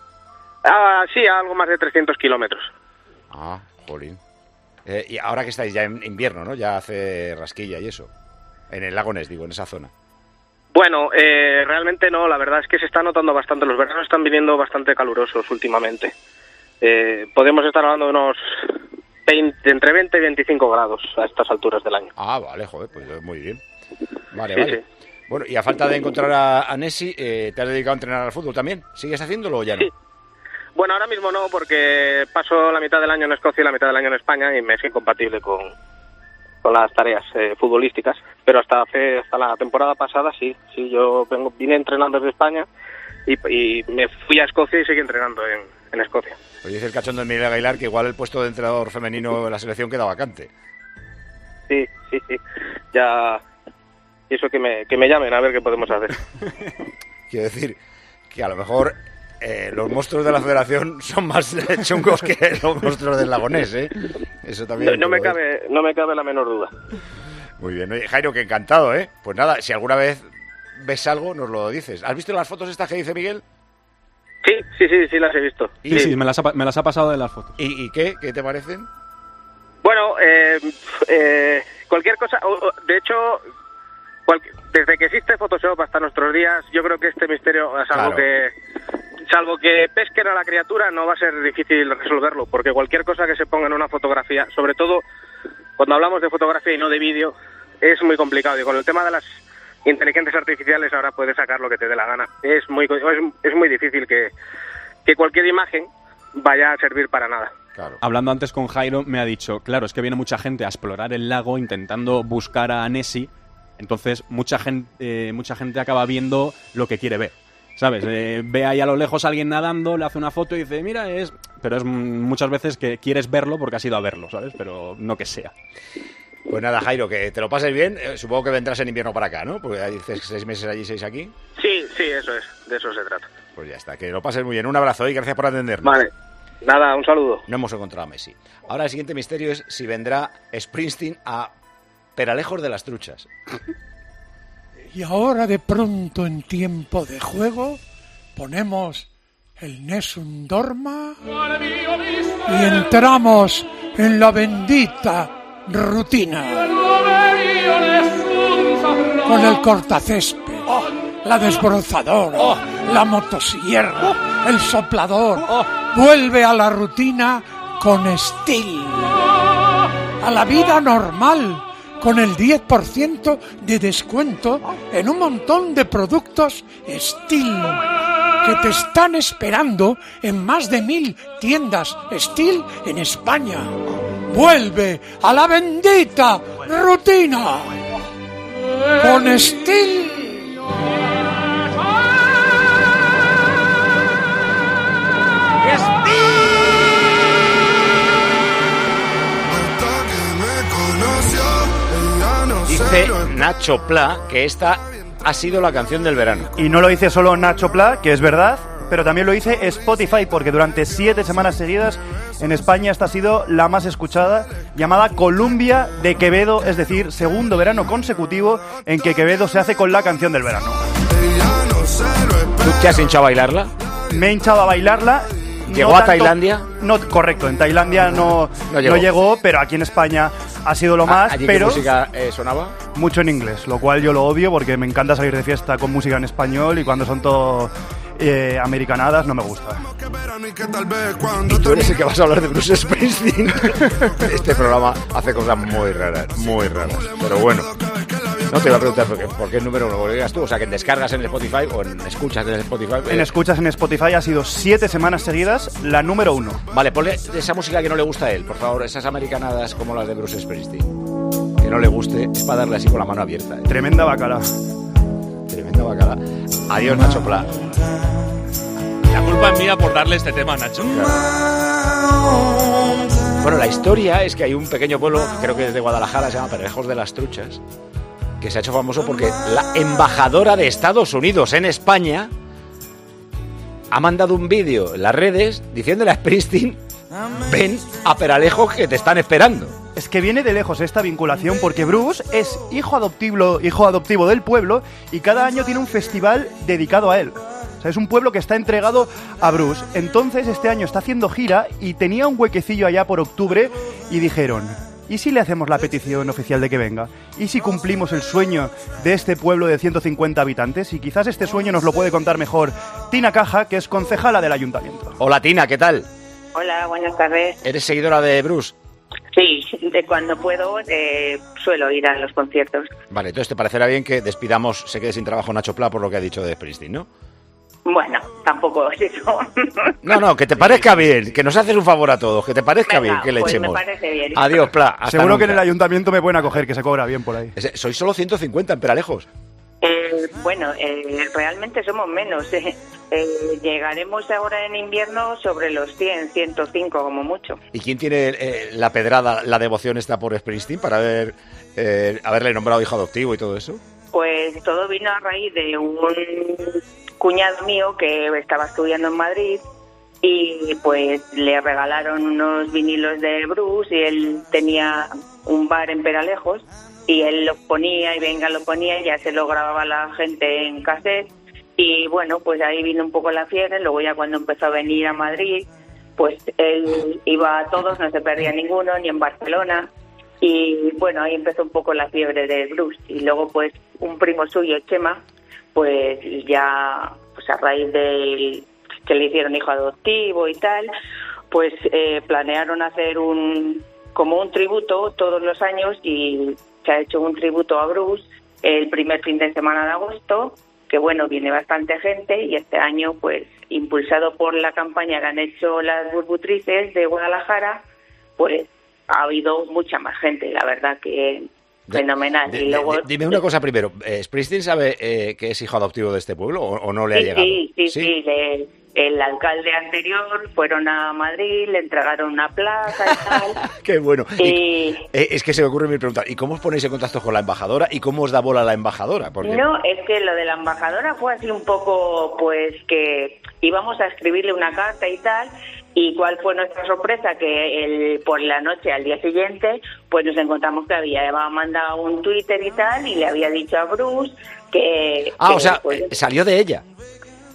Sí, a algo más de 300 kilómetros. Ah, jolín. Y ahora que estáis ya en invierno, ¿no? Ya hace rasquilla y eso. En el lago Ness, digo, en esa zona. Bueno, realmente no. La verdad es que se está notando bastante. Los veranos están viniendo bastante calurosos últimamente. Podemos estar hablando de unos entre 20 y 25 grados a estas alturas del año. Ah, vale, joder, pues muy bien. Vale. Sí. Bueno, y a falta de encontrar a Nessie, ¿te has dedicado a entrenar al fútbol también? ¿Sigues haciéndolo o ya no? Sí. Bueno, ahora mismo no, porque paso la mitad del año en Escocia y la mitad del año en España y me es incompatible con las tareas futbolísticas. Pero hasta la temporada pasada sí, yo vine entrenando desde España y me fui a Escocia y seguí entrenando en Escocia. Oye, dice el cachondo de Miguel Aguilar que igual el puesto de entrenador femenino en la selección queda vacante. Sí. Ya, eso que me llamen a ver qué podemos hacer. Quiero decir que a lo mejor los monstruos de la federación son más chungos que los monstruos del Lago Ness, ¿eh? Eso también. No me cabe la menor duda. Muy bien. Oye, Jairo, que encantado, ¿eh? Pues nada, si alguna vez ves algo, nos lo dices. ¿Has visto las fotos estas que dice Miguel? Sí, las he visto. Sí, me las ha pasado de las fotos. ¿Y qué? ¿Qué te parecen? Bueno, cualquier cosa, de hecho, desde que existe Photoshop hasta nuestros días, yo creo que este misterio, salvo que pesquen a la criatura, no va a ser difícil resolverlo, porque cualquier cosa que se ponga en una fotografía, sobre todo cuando hablamos de fotografía y no de vídeo, es muy complicado. Y con el tema de las inteligencias artificiales ahora puedes sacar lo que te dé la gana. Es muy difícil que cualquier imagen vaya a servir para nada. Claro. Hablando antes con Jairo, me ha dicho, claro, es que viene mucha gente a explorar el lago intentando buscar a Nessie, entonces mucha gente acaba viendo lo que quiere ver, ¿sabes? Ve ahí a lo lejos a alguien nadando, le hace una foto y dice, mira, pero es muchas veces que quieres verlo porque has ido a verlo, ¿sabes? Pero no que sea. Pues nada, Jairo, que te lo pases bien. Supongo que vendrás en invierno para acá, ¿no? Porque dices 6 meses allí, 6 aquí. Sí, eso es. De eso se trata. Pues ya está, que lo pases muy bien. Un abrazo y gracias por atendernos. Vale. Nada, un saludo. No hemos encontrado a Messi. Ahora el siguiente misterio es si vendrá Springsteen a Peralejos de las Truchas. Y ahora de pronto en tiempo de juego ponemos el Nessun Dorma y entramos en la bendita rutina. Con el cortacésped, la desbrozadora, la motosierra, el soplador. Vuelve a la rutina con estilo. A la vida normal, con el 10% de descuento en un montón de productos Steel que te están esperando en más de 1000 tiendas Steel en España. Vuelve a la bendita rutina con Steel. Dice Nacho Pla que esta ha sido la canción del verano. Y no lo dice solo Nacho Pla, que es verdad, pero también lo dice Spotify, porque durante 7 semanas seguidas en España esta ha sido la más escuchada, llamada Columbia de Quevedo, es decir, segundo verano consecutivo en que Quevedo se hace con la canción del verano. ¿Tú te has hinchado a bailarla? Me he hinchado a bailarla. ¿Llegó no a tanto, Tailandia? No, correcto, en Tailandia no llegó, pero aquí en España ha sido lo más. ¿Allí pero qué música sonaba? Mucho en inglés, lo cual yo lo odio porque me encanta salir de fiesta con música en español y cuando son todo americanadas no me gusta. Y tú eres el que vas a hablar de Bruce Springsteen. Este programa hace cosas muy raras, pero bueno. No te iba a preguntar por qué el número uno lo digas tú, o sea, que en descargas en Spotify o en escuchas en Spotify. En escuchas en Spotify ha sido 7 semanas seguidas la número 1. Vale, ponle esa música que no le gusta a él, por favor, esas americanadas como las de Bruce Springsteen. Que no le guste, es para darle así con la mano abierta. Tremenda bacala. Adiós, Nacho Pla. La culpa es mía por darle este tema a Nacho. Bueno, la historia es que hay un pequeño pueblo, creo que es de Guadalajara, se llama Perejos de las Truchas, que se ha hecho famoso porque la embajadora de Estados Unidos en España ha mandado un vídeo en las redes diciéndole a Springsteen: ven a Peralejos que te están esperando. Es que viene de lejos esta vinculación porque Bruce es hijo adoptivo del pueblo y cada año tiene un festival dedicado a él. O sea, es un pueblo que está entregado a Bruce. Entonces este año está haciendo gira y tenía un huequecillo allá por octubre y dijeron: ¿y si le hacemos la petición oficial de que venga? ¿Y si cumplimos el sueño de este pueblo de 150 habitantes? Y quizás este sueño nos lo puede contar mejor Tina Caja, que es concejala del ayuntamiento. Hola, Tina, ¿qué tal? Hola, buenas tardes. ¿Eres seguidora de Bruce? Sí, de cuando puedo suelo ir a los conciertos. Vale, entonces te parecerá bien que despidamos, se quede sin trabajo Nacho Pla por lo que ha dicho de Springsteen, ¿no? Bueno, tampoco es eso. No, que te parezca bien, que nos haces un favor a todos, que te parezca bien que le pues echemos. Me parece bien. Adiós, Pla. Hasta Seguro nunca. que en el ayuntamiento me pueden acoger, que se cobra bien por ahí. Sois solo 150 en Peralejos. Bueno, realmente somos menos. Llegaremos ahora en invierno sobre los 100, 105 como mucho. ¿Y quién tiene la pedrada, la devoción esta por Springsteen para haberle nombrado hijo adoptivo y todo eso? Pues todo vino a raíz de un cuñado mío que estaba estudiando en Madrid y pues le regalaron unos vinilos de Bruce y él tenía un bar en Peralejos y él los ponía y lo ponía y ya se lo grababa la gente en cassette y bueno, pues ahí vino un poco la fiebre. Luego ya cuando empezó a venir a Madrid, pues él iba a todos, no se perdía ninguno, ni en Barcelona. Y bueno, ahí empezó un poco la fiebre de Bruce. Y luego pues un primo suyo, Chema, pues ya pues a raíz de que le hicieron hijo adoptivo y tal, pues planearon hacer como un tributo todos los años y se ha hecho un tributo a Bruce el primer fin de semana de agosto, que bueno, viene bastante gente y este año pues impulsado por la campaña que han hecho las burbutrices de Guadalajara, pues ha habido mucha más gente, la verdad que fenomenal. Y luego, dime una cosa primero, ¿Springsteen sabe que es hijo adoptivo de este pueblo o no le ha llegado? Sí. El alcalde anterior fueron a Madrid, le entregaron una plaza y tal. ¡Qué bueno! Y es que se me ocurre mi pregunta, ¿y cómo os ponéis en contacto con la embajadora y cómo os da bola la embajadora? Porque... No, es que lo de la embajadora fue así un poco, pues que íbamos a escribirle una carta y tal. ¿Y cuál fue nuestra sorpresa? Que por la noche, al día siguiente, pues nos encontramos que había mandado un Twitter y tal, y le había dicho a Bruce que... o sea, pues, salió de ella.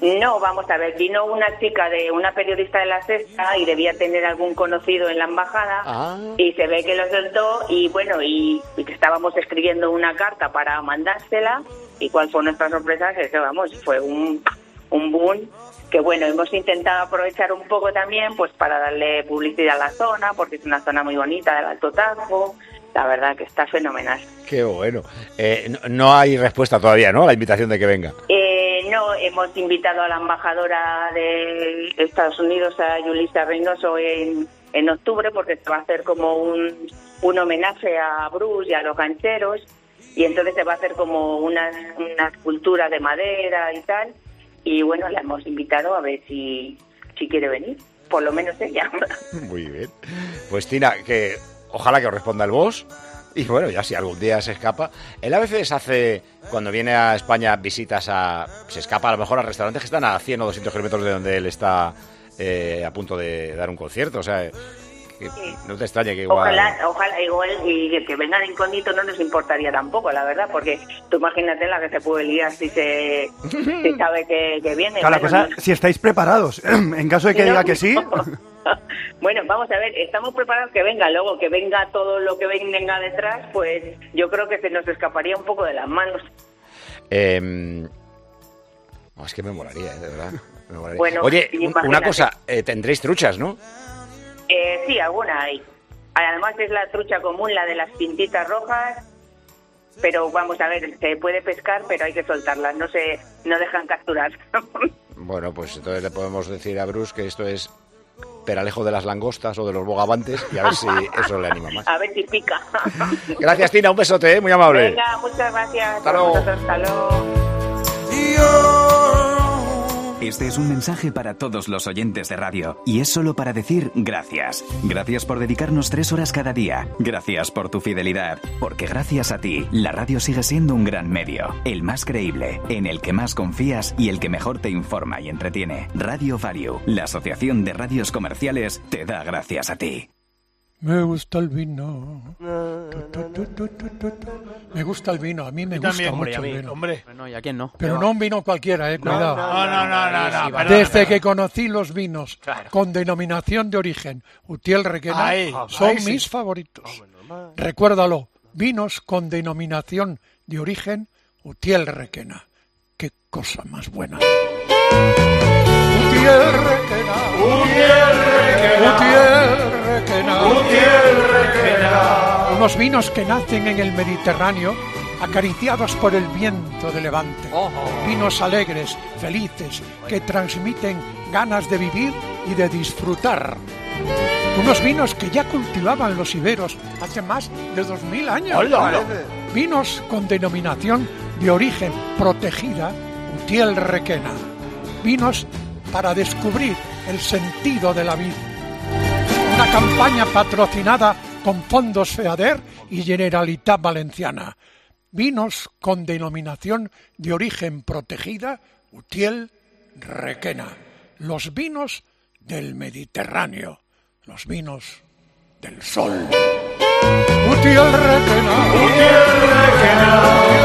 No, vamos a ver, vino una chica una periodista de La Sexta y debía tener algún conocido en la embajada y se ve que lo soltó y bueno, y que estábamos escribiendo una carta para mandársela y cuál fue nuestra sorpresa, que vamos, fue un boom, que bueno, hemos intentado aprovechar un poco también pues para darle publicidad a la zona, porque es una zona muy bonita del Alto Tajo, la verdad que está fenomenal. Qué bueno. No hay respuesta todavía, ¿no?, a la invitación de que venga. No, hemos invitado a la embajadora de Estados Unidos, a Yulisa Reynoso, en octubre, porque se va a hacer como un homenaje a Bruce y a los gancheros, y entonces se va a hacer como una escultura de madera y tal, y bueno, la hemos invitado a ver si quiere venir, por lo menos ella. Muy bien. Pues Tina, que ojalá que os responda el boss. Y bueno, ya si algún día se escapa. Él a veces hace, cuando viene a España, visitas se escapa a lo mejor a restaurantes que están a 100 o 200 kilómetros de donde él está a punto de dar un concierto. O sea, que no te extrañe que igual... Ojalá igual, y que venga de incógnito no nos importaría tampoco, la verdad, porque tú imagínate la que se puede liar si se sabe que viene. Claro, bueno, la cosa, si estáis preparados, en caso de que diga que sí... Bueno, vamos a ver, estamos preparados que venga, luego que venga todo lo que venga detrás, pues yo creo que se nos escaparía un poco de las manos. Es que me molaría, de verdad. Me molaría. Bueno, oye, imagínate. una cosa, tendréis truchas, ¿no? Sí, alguna hay. Además es la trucha común, la de las pintitas rojas, pero vamos a ver, se puede pescar, pero hay que soltarlas, no dejan capturar. Bueno, pues entonces le podemos decir a Bruce que esto es peralejo de las langostas o de los bogavantes y a ver si eso le anima más. A ver si pica. Gracias, Tina, un besote, muy amable. Venga, muchas gracias. Hasta luego. Hasta luego. Este es un mensaje para todos los oyentes de radio y es solo para decir gracias. Gracias por dedicarnos 3 horas cada día. Gracias por tu fidelidad, porque gracias a ti, la radio sigue siendo un gran medio, el más creíble, en el que más confías y el que mejor te informa y entretiene. Radio Value, la Asociación de Radios Comerciales, te da gracias a ti. Me gusta el vino. Me gusta el vino, a mí me gusta mucho el vino. Hombre. Bueno, ¿y a quién no? Pero no un vino cualquiera, cuidado. No. Desde que conocí los vinos con denominación de origen Utiel Requena, son mis favoritos. Recuérdalo, vinos con denominación de origen Utiel Requena. Qué cosa más buena. Utiel Requena, Utiel Requena, Utiel Requena. Unos vinos que nacen en el Mediterráneo, acariciados por el viento de levante. Vinos alegres, felices, que transmiten ganas de vivir y de disfrutar. Unos vinos que ya cultivaban los iberos hace más de 2000 años. ¡Hola! Vinos con denominación de origen protegida, Utiel Requena. Vinos para descubrir el sentido de la vida. Una campaña patrocinada con fondos FEADER y Generalitat Valenciana. Vinos con denominación de origen protegida, Utiel Requena. Los vinos del Mediterráneo. Los vinos del sol. Utiel Requena. Utiel Requena.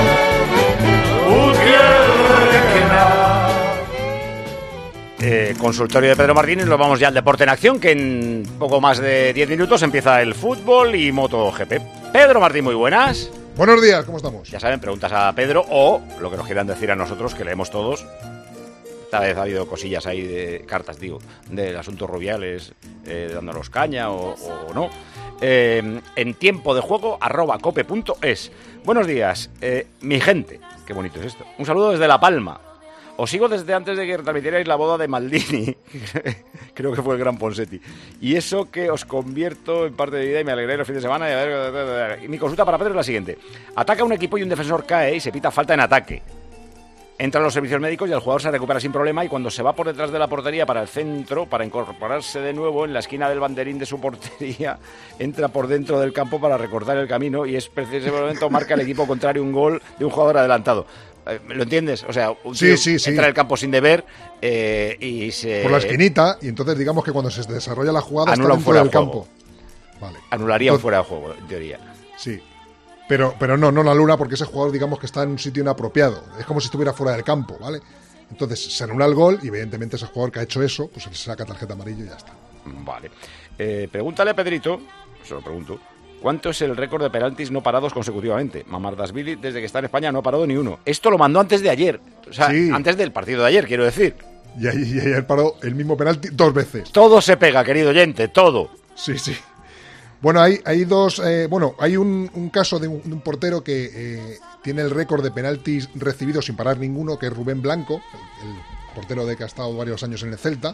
Utiel Requena. Consultorio de Pedro Martínez, nos vamos ya al deporte en acción, que en poco más de 10 minutos empieza el fútbol y MotoGP. Pedro Martín, muy buenas. Buenos días, ¿cómo estamos? Ya saben, preguntas a Pedro o lo que nos quieran decir a nosotros, que leemos todos. Esta vez ha habido cosillas ahí de cartas, del asunto Rubiales, dándonos caña o no. En tiempo de juego, @cope.es. Buenos días, mi gente. Qué bonito es esto. Un saludo desde La Palma. Os sigo desde antes de que retransmitierais la boda de Maldini. Creo que fue el gran Ponseti. Y eso que os convierto en parte de vida y me alegréis los fines de semana. Y mi consulta para Pedro es la siguiente. Ataca un equipo y un defensor cae y se pita falta en ataque. Entran los servicios médicos y el jugador se recupera sin problema y cuando se va por detrás de la portería para el centro, para incorporarse de nuevo en la esquina del banderín de su portería, entra por dentro del campo para recortar el camino y es precisamente ese momento marca el equipo contrario un gol de un jugador adelantado. ¿Lo entiendes? O sea, un tío sí. entra en el campo sin deber y se... Por la esquinita, y entonces digamos que cuando se desarrolla la jugada anula está dentro del campo. Vale. Anularía un fuera de juego, en teoría. Sí. Pero no la anula porque ese jugador digamos que está en un sitio inapropiado. Es como si estuviera fuera del campo, ¿vale? Entonces se anula el gol y evidentemente ese jugador que ha hecho eso, pues se saca tarjeta amarilla y ya está. Vale. Pregúntale a Pedrito, se lo pregunto, ¿cuánto es el récord de penaltis no parados consecutivamente? Mamardashvili, desde que está en España, no ha parado ni uno. Esto lo mandó antes de ayer, o sea, Sí. antes del partido de ayer, quiero decir. Y ayer paró el mismo penalti 2 veces. Todo se pega, querido oyente, todo. Sí, sí. Bueno, hay dos... hay un caso de un portero que tiene el récord de penaltis recibidos sin parar ninguno, que es Rubén Blanco, el portero que ha estado varios años en el Celta,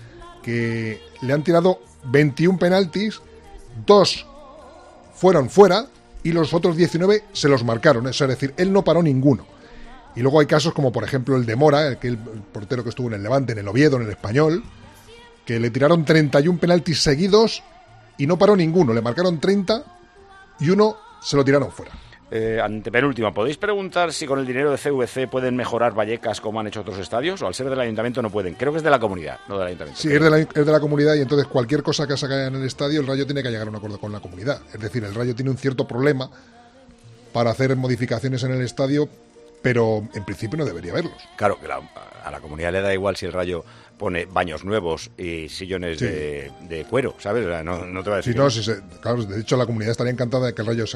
que le han tirado 21 penaltis, 2 fueron fuera y los otros 19 se los marcaron, es decir, él no paró ninguno. Y luego hay casos como por ejemplo el de Mora, el portero que estuvo en el Levante, en el Oviedo, en el Español, que le tiraron 31 penaltis seguidos y no paró ninguno, le marcaron 30 y uno se lo tiraron fuera. Antepenúltima, ¿podéis preguntar si con el dinero de CVC pueden mejorar Vallecas como han hecho otros estadios? ¿O al ser del ayuntamiento no pueden? Creo que es de la comunidad, no del ayuntamiento. Sí, es de la comunidad y entonces cualquier cosa que se haga en el estadio, el Rayo tiene que llegar a un acuerdo con la comunidad. Es decir, el Rayo tiene un cierto problema para hacer modificaciones en el estadio, pero en principio no debería haberlos. Claro, que a la comunidad le da igual si el Rayo pone baños nuevos y sillones Sí. de cuero, ¿sabes? O sea, no te va a decir. Sí, no, claro, de hecho la comunidad estaría encantada de que el Rayo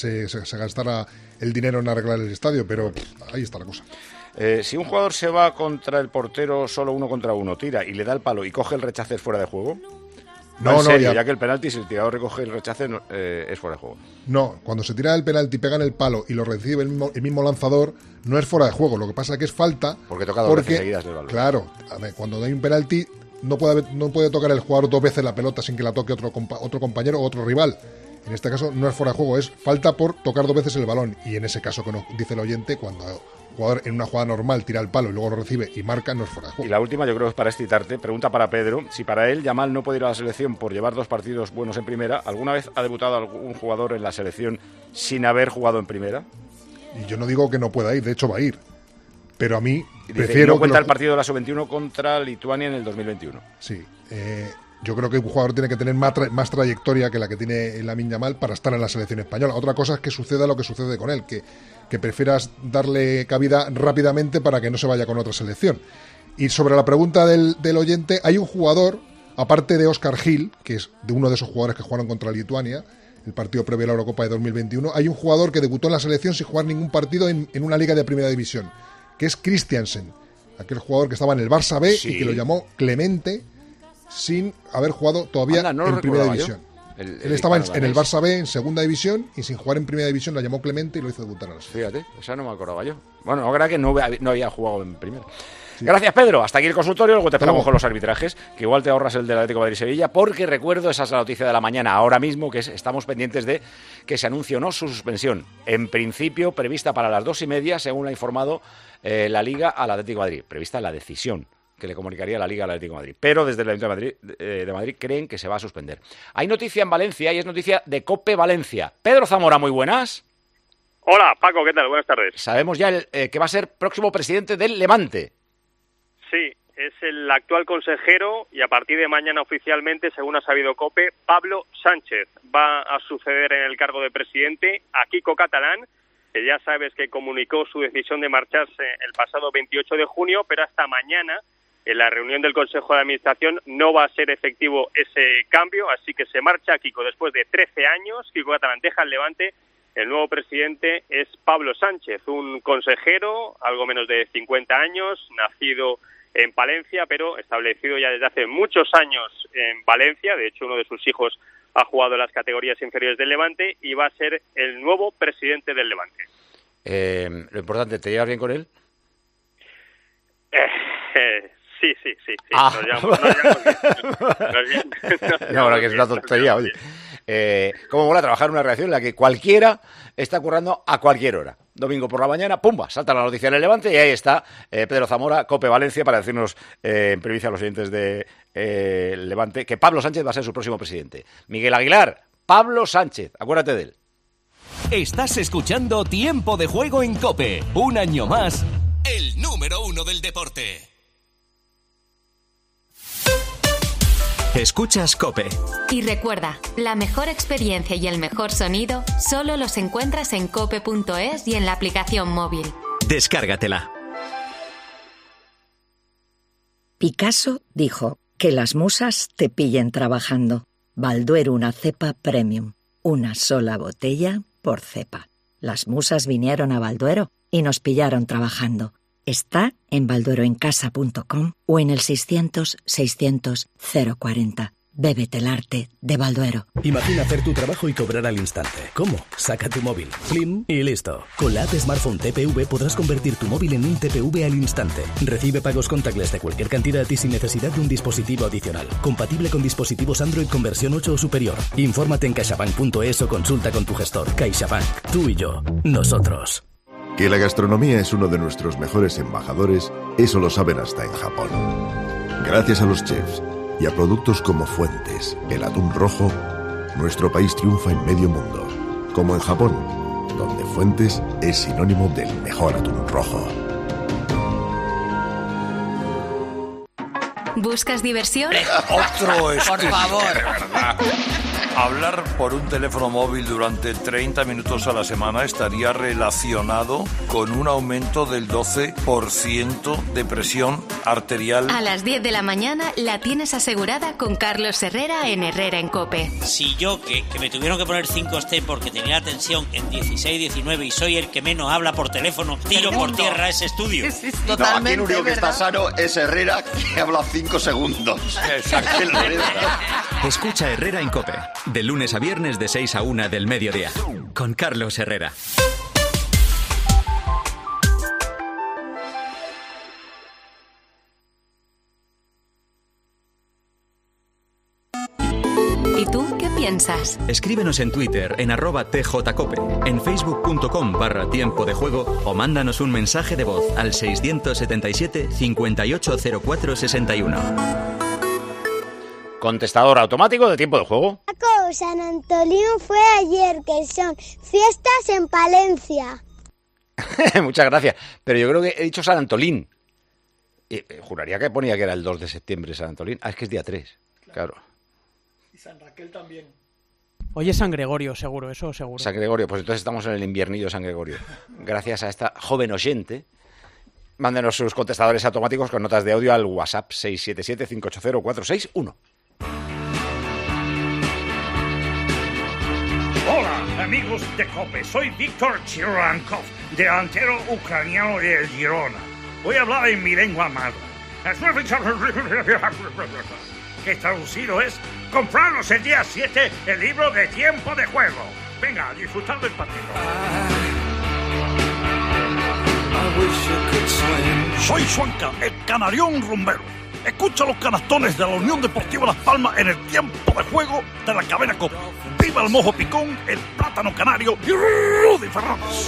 se gastara el dinero en arreglar el estadio, pero ahí está la cosa. Si un jugador se va contra el portero solo 1 contra 1, tira y le da el palo y coge el rechace, ¿es fuera de juego? No, en serio, ya- ya que el penalti, si el tirador recoge el rechace, es fuera de juego. No, cuando se tira el penalti, pegan el palo y lo recibe el mismo lanzador, no es fuera de juego. Lo que pasa es que es falta. Porque toca dos veces seguidas del balón. Claro, a ver, cuando hay un penalti, no puede tocar el jugador 2 veces la pelota sin que la toque otro compañero o otro rival. En este caso no es fuera de juego, es falta por tocar 2 veces el balón. Y en ese caso que nos dice el oyente, cuando el jugador en una jugada normal tira el palo y luego lo recibe y marca, no es fuera de juego. Y la última, yo creo que es para excitarte. Pregunta para Pedro. Si para él Yamal no puede ir a la selección por llevar 2 partidos buenos en primera, ¿alguna vez ha debutado algún jugador en la selección sin haber jugado en primera? Y yo no digo que no pueda ir, de hecho va a ir. Pero a mí Dice, prefiero... no cuenta que el partido de la sub-21 contra Lituania en el 2021. Sí, yo creo que un jugador tiene que tener más trayectoria que la que tiene Lamine Yamal para estar en la selección española. Otra cosa es que suceda lo que sucede con él, que prefieras darle cabida rápidamente para que no se vaya con otra selección. Y sobre la pregunta del oyente, hay un jugador, aparte de Óscar Gil, que es de uno de esos jugadores que jugaron contra Lituania, el partido previo a la Eurocopa de 2021, hay un jugador que debutó en la selección sin jugar ningún partido en una liga de primera división, que es Christiansen, aquel jugador que estaba en el Barça B Sí. y que lo llamó Clemente sin haber jugado todavía Anda, no lo en primera recordaba yo. división. El Él estaba en hispano el danés. Barça B en segunda división y sin jugar en primera división la llamó Clemente y lo hizo debutar en la selección. Fíjate, esa no me acordaba yo. Bueno, ahora que no había jugado en primera. Gracias, Pedro. Hasta aquí el consultorio. Luego te esperamos luego. con los arbitrajes, que igual te ahorras el del Atlético de Madrid-Sevilla, porque recuerdo, esa es la noticia de la mañana ahora mismo, que estamos pendientes de que se anuncie o no su suspensión. En principio, prevista para las 2:30, según ha informado la Liga al Atlético de Madrid. Prevista la decisión que le comunicaría la Liga al Atlético de Madrid. Pero desde el Ayuntamiento de Madrid creen que se va a suspender. Hay noticia en Valencia y es noticia de COPE Valencia. Pedro Zamora, muy buenas. Hola, Paco, ¿qué tal? Buenas tardes. Sabemos ya que va a ser próximo presidente del Levante. Sí, es el actual consejero y a partir de mañana oficialmente, según ha sabido COPE, Pablo Sánchez va a suceder en el cargo de presidente a Kiko Catalán, que ya sabes que comunicó su decisión de marcharse el pasado 28 de junio, pero hasta mañana, en la reunión del Consejo de Administración, no va a ser efectivo ese cambio, así que se marcha Kiko después de 13 años, Kiko Catalán deja el Levante. El nuevo presidente es Pablo Sánchez, un consejero, algo menos de 50 años, nacido en Palencia, pero establecido ya desde hace muchos años en Valencia. De hecho, uno de sus hijos ha jugado en las categorías inferiores del Levante y va a ser el nuevo presidente del Levante. Lo importante, ¿te llevas bien con él? Sí. Ah. Nos llevamos bien. No, bueno, que es una tontería, oye. ¿Cómo mola trabajar en una redacción en la que cualquiera está currando a cualquier hora? Domingo por la mañana, ¡pumba! Salta la noticia en el Levante y ahí está Pedro Zamora, COPE Valencia, para decirnos en primicia a los oyentes de Levante que Pablo Sánchez va a ser su próximo presidente. Miguel Aguilar, Pablo Sánchez, acuérdate de él. Estás escuchando Tiempo de Juego en COPE. Un año más, el número 1 del deporte. Escuchas COPE. Y recuerda, la mejor experiencia y el mejor sonido solo los encuentras en cope.es y en la aplicación móvil. Descárgatela. Picasso dijo que las musas te pillen trabajando. Balduero, una cepa premium. Una sola botella por cepa. Las musas vinieron a Balduero y nos pillaron trabajando. Está en baldueroencasa.com o en el 600-600-040. Bébete el arte de Balduero. Imagina hacer tu trabajo y cobrar al instante. ¿Cómo? Saca tu móvil, Slim y listo. Con la app Smartphone TPV podrás convertir tu móvil en un TPV al instante. Recibe pagos contactless de cualquier cantidad y sin necesidad de un dispositivo adicional. Compatible con dispositivos Android con versión 8 o superior. Infórmate en caixabank.es o consulta con tu gestor. CaixaBank. Tú y yo. Nosotros. Que la gastronomía es uno de nuestros mejores embajadores, eso lo saben hasta en Japón. Gracias a los chefs y a productos como Fuentes, el atún rojo, nuestro país triunfa en medio mundo, como en Japón, donde Fuentes es sinónimo del mejor atún rojo. ¿Buscas diversión? Otro estudio. Por favor. Hablar por un teléfono móvil durante 30 minutos a la semana estaría relacionado con un aumento del 12% de presión arterial. A las 10 de la mañana la tienes asegurada con Carlos Herrera en Herrera en COPE. Si yo, que me tuvieron que poner 5T porque tenía la tensión en 16-19 y soy el que menos habla por teléfono, tiro por tierra ese estudio. No, aquí el único que está sano es Herrera, que habla 5 segundos. Exacto. Escucha Herrera en COPE. De lunes a viernes de 6 a 1 del mediodía. Con Carlos Herrera. ¿Y tú qué piensas? Escríbenos en Twitter en @tjcope, en facebook.com/tiempo de juego o mándanos un mensaje de voz al 677 580461. Contestador automático de tiempo de juego. Paco, San Antolín fue ayer, que son fiestas en Palencia. Muchas gracias. Pero yo creo que he dicho San Antolín. Juraría que ponía que era el 2 de septiembre San Antolín. Ah, es que es día 3. Claro. Y San Raquel también. Hoy es San Gregorio, seguro, eso seguro. San Gregorio, pues entonces estamos en el inviernillo de San Gregorio. Gracias a esta joven oyente. Mándenos sus contestadores automáticos con notas de audio al WhatsApp 677-580-461. Hola, amigos de COPE. Soy Víctor Chirankov, delantero ucraniano del Girona. Voy a hablar en mi lengua madre. Que traducido es: compraros el día 7 el libro de tiempo de juego. Venga, disfrutad del partido. Soy Suanca, el canarión rumbero. Escucha los canastones de la Unión Deportiva Las Palmas en el tiempo de juego de la cadena COPE. ¡Viva el mojo picón, el plátano canario y Rudy Fernández!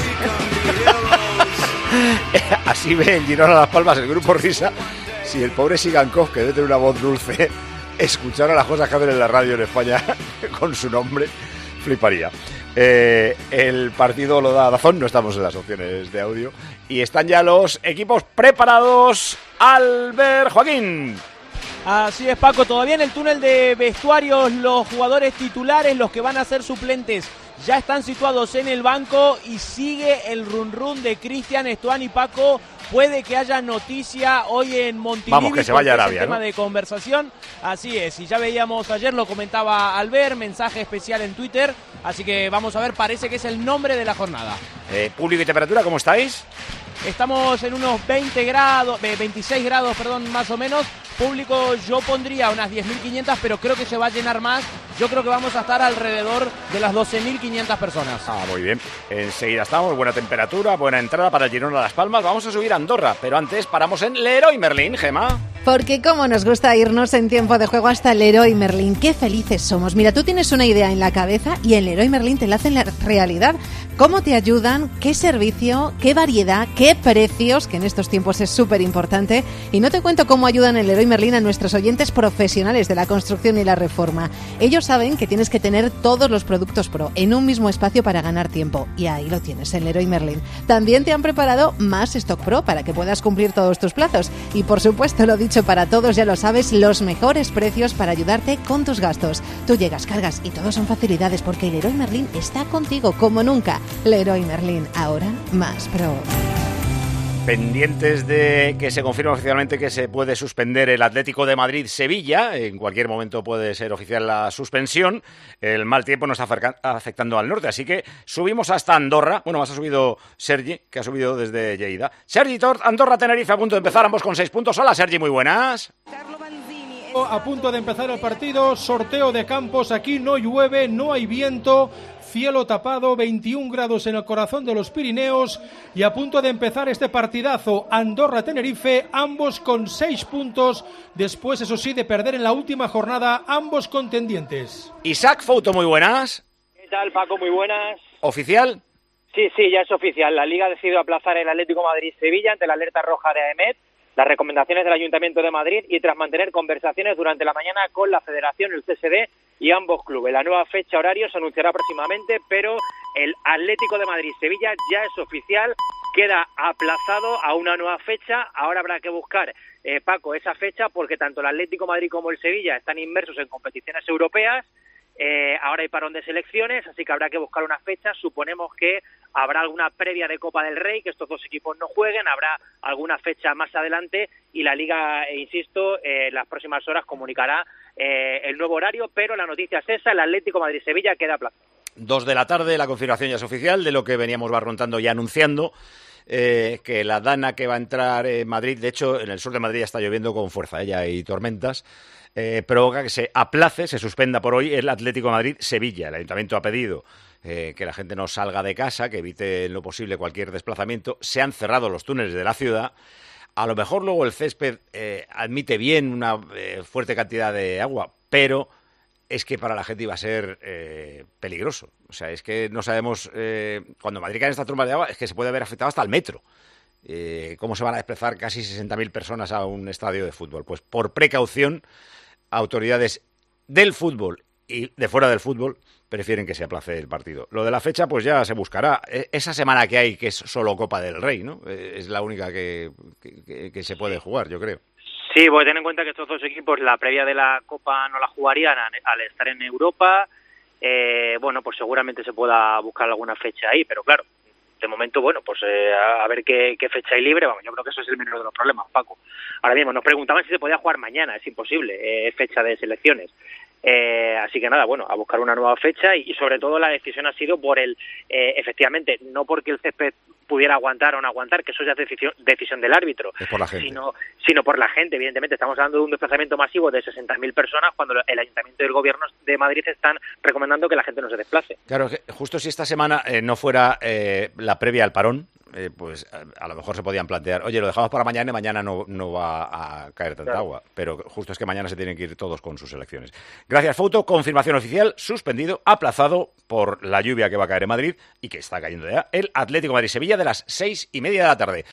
Así ve el Girona Las Palmas, el grupo Risa. Si el pobre Sigankov, que debe tener una voz dulce, escuchara las cosas que hacen en la radio en España con su nombre, fliparía. El partido lo da Dazón, no estamos en las opciones de audio. Y están ya los equipos preparados. Albert Joaquín. Así es, Paco, todavía en el túnel de vestuarios los jugadores titulares, los que van a ser suplentes, ya están situados en el banco y sigue el run de Cristian Estuani. Paco, puede que haya noticia hoy en Montilivi. Vamos, que se vaya a Arabia, es el tema ¿no? de conversación, así es, y ya veíamos ayer, lo comentaba Albert, mensaje especial en Twitter, así que vamos a ver, parece que es el nombre de la jornada. Público y temperatura, ¿cómo estáis? Estamos en unos 26 grados, más o menos. Público yo pondría unas 10.500, pero creo que se va a llenar más. Yo creo que vamos a estar alrededor de las 12.500 personas. Ah, muy bien. Enseguida estamos, buena temperatura, buena entrada para el Girona Las Palmas. Vamos a subir a Andorra, pero antes paramos en Leroy Merlin, Gemma. Porque cómo nos gusta irnos en tiempo de juego hasta Leroy Merlin. Qué felices somos. Mira, tú tienes una idea en la cabeza y en Leroy Merlin te la hacen la realidad. ¿Cómo te ayudan? ¿Qué servicio? ¿Qué variedad? ¿Qué precios? Que en estos tiempos es súper importante. Y no te cuento cómo ayudan en Leroy Merlin a nuestros oyentes profesionales de la construcción y la reforma. Ellos saben que tienes que tener todos los productos Pro en un mismo espacio para ganar tiempo. Y ahí lo tienes en Leroy Merlin. También te han preparado más Stock Pro para que puedas cumplir todos tus plazos. Y por supuesto, lo dicho para todos, ya lo sabes, los mejores precios para ayudarte con tus gastos. Tú llegas, cargas y todo son facilidades porque Leroy Merlin está contigo como nunca. Leroy Merlin, ahora más Pro. Pendientes de que se confirme oficialmente que se puede suspender el Atlético de Madrid-Sevilla. En cualquier momento puede ser oficial la suspensión. El mal tiempo nos está afectando al norte, así que subimos hasta Andorra. Bueno, más ha subido Sergi, que ha subido desde Lleida. Sergi Tort, Andorra-Tenerife a punto de empezar, ambos con 6 puntos. Hola, Sergi, muy buenas. A punto de empezar el partido, sorteo de campos, aquí no llueve, no hay viento, cielo tapado, 21 grados en el corazón de los Pirineos y a punto de empezar este partidazo, Andorra-Tenerife, ambos con 6 puntos, después eso sí de perder en la última jornada, ambos contendientes. Isaac Fouto, muy buenas. ¿Qué tal, Paco? Muy buenas. ¿Oficial? Sí, ya es oficial, la Liga ha decidido aplazar el Atlético Madrid-Sevilla ante la alerta roja de AEMET, las recomendaciones del Ayuntamiento de Madrid y tras mantener conversaciones durante la mañana con la Federación, el CSD y ambos clubes. La nueva fecha horario se anunciará próximamente, pero el Atlético de Madrid-Sevilla ya es oficial, queda aplazado a una nueva fecha. Ahora habrá que buscar, Paco, esa fecha porque tanto el Atlético de Madrid como el Sevilla están inmersos en competiciones europeas. Ahora hay parón de selecciones, así que habrá que buscar una fecha. Suponemos que habrá alguna previa de Copa del Rey, que estos dos equipos no jueguen, habrá alguna fecha más adelante y la Liga, insisto, en las próximas horas comunicará el nuevo horario, pero la noticia es esa, el Atlético Madrid-Sevilla queda aplazado. 2 de la tarde, la confirmación ya es oficial de lo que veníamos barruntando y anunciando, que la dana que va a entrar en Madrid, de hecho en el sur de Madrid ya está lloviendo con fuerza, ya hay tormentas, provoca que se aplace, se suspenda por hoy el Atlético de Madrid-Sevilla. El Ayuntamiento ha pedido que la gente no salga de casa, que evite en lo posible cualquier desplazamiento. Se han cerrado los túneles de la ciudad. A lo mejor luego el césped admite bien una fuerte cantidad de agua, pero es que para la gente iba a ser peligroso. O sea, es que no sabemos, cuando Madrid cae en esta tromba de agua, es que se puede haber afectado hasta el metro. ¿Cómo se van a desplazar casi 60.000 personas a un estadio de fútbol? Pues por precaución, autoridades del fútbol y de fuera del fútbol prefieren que se aplace el partido. Lo de la fecha, pues ya se buscará. Esa semana que hay, que es solo Copa del Rey, ¿no? Es la única que se puede jugar, yo creo. Sí, pues ten en cuenta que estos dos equipos la previa de la Copa no la jugarían al estar en Europa. Bueno, pues seguramente se pueda buscar alguna fecha ahí, pero claro, de momento, bueno, pues a ver qué fecha hay libre. Vamos, yo creo que eso es el menor de los problemas, Paco. Ahora mismo nos preguntaban si se podía jugar mañana, es imposible, es fecha de selecciones. Así que nada, bueno, a buscar una nueva fecha y sobre todo la decisión ha sido por efectivamente, no porque el césped pudiera aguantar o no aguantar, que eso ya es decisión del árbitro, es por la gente. Sino por la gente. Evidentemente estamos hablando de un desplazamiento masivo de 60.000 personas cuando el Ayuntamiento y el Gobierno de Madrid están recomendando que la gente no se desplace. Claro, justo si esta semana no fuera la previa al parón, pues a lo mejor se podían plantear, oye, lo dejamos para mañana y mañana no va a caer tanta agua, pero justo es que mañana se tienen que ir todos con sus elecciones. Gracias, Fouto. Confirmación oficial, suspendido, aplazado por la lluvia que va a caer en Madrid y que está cayendo ya, el Atlético de Madrid-Sevilla de las 6:30 de la tarde.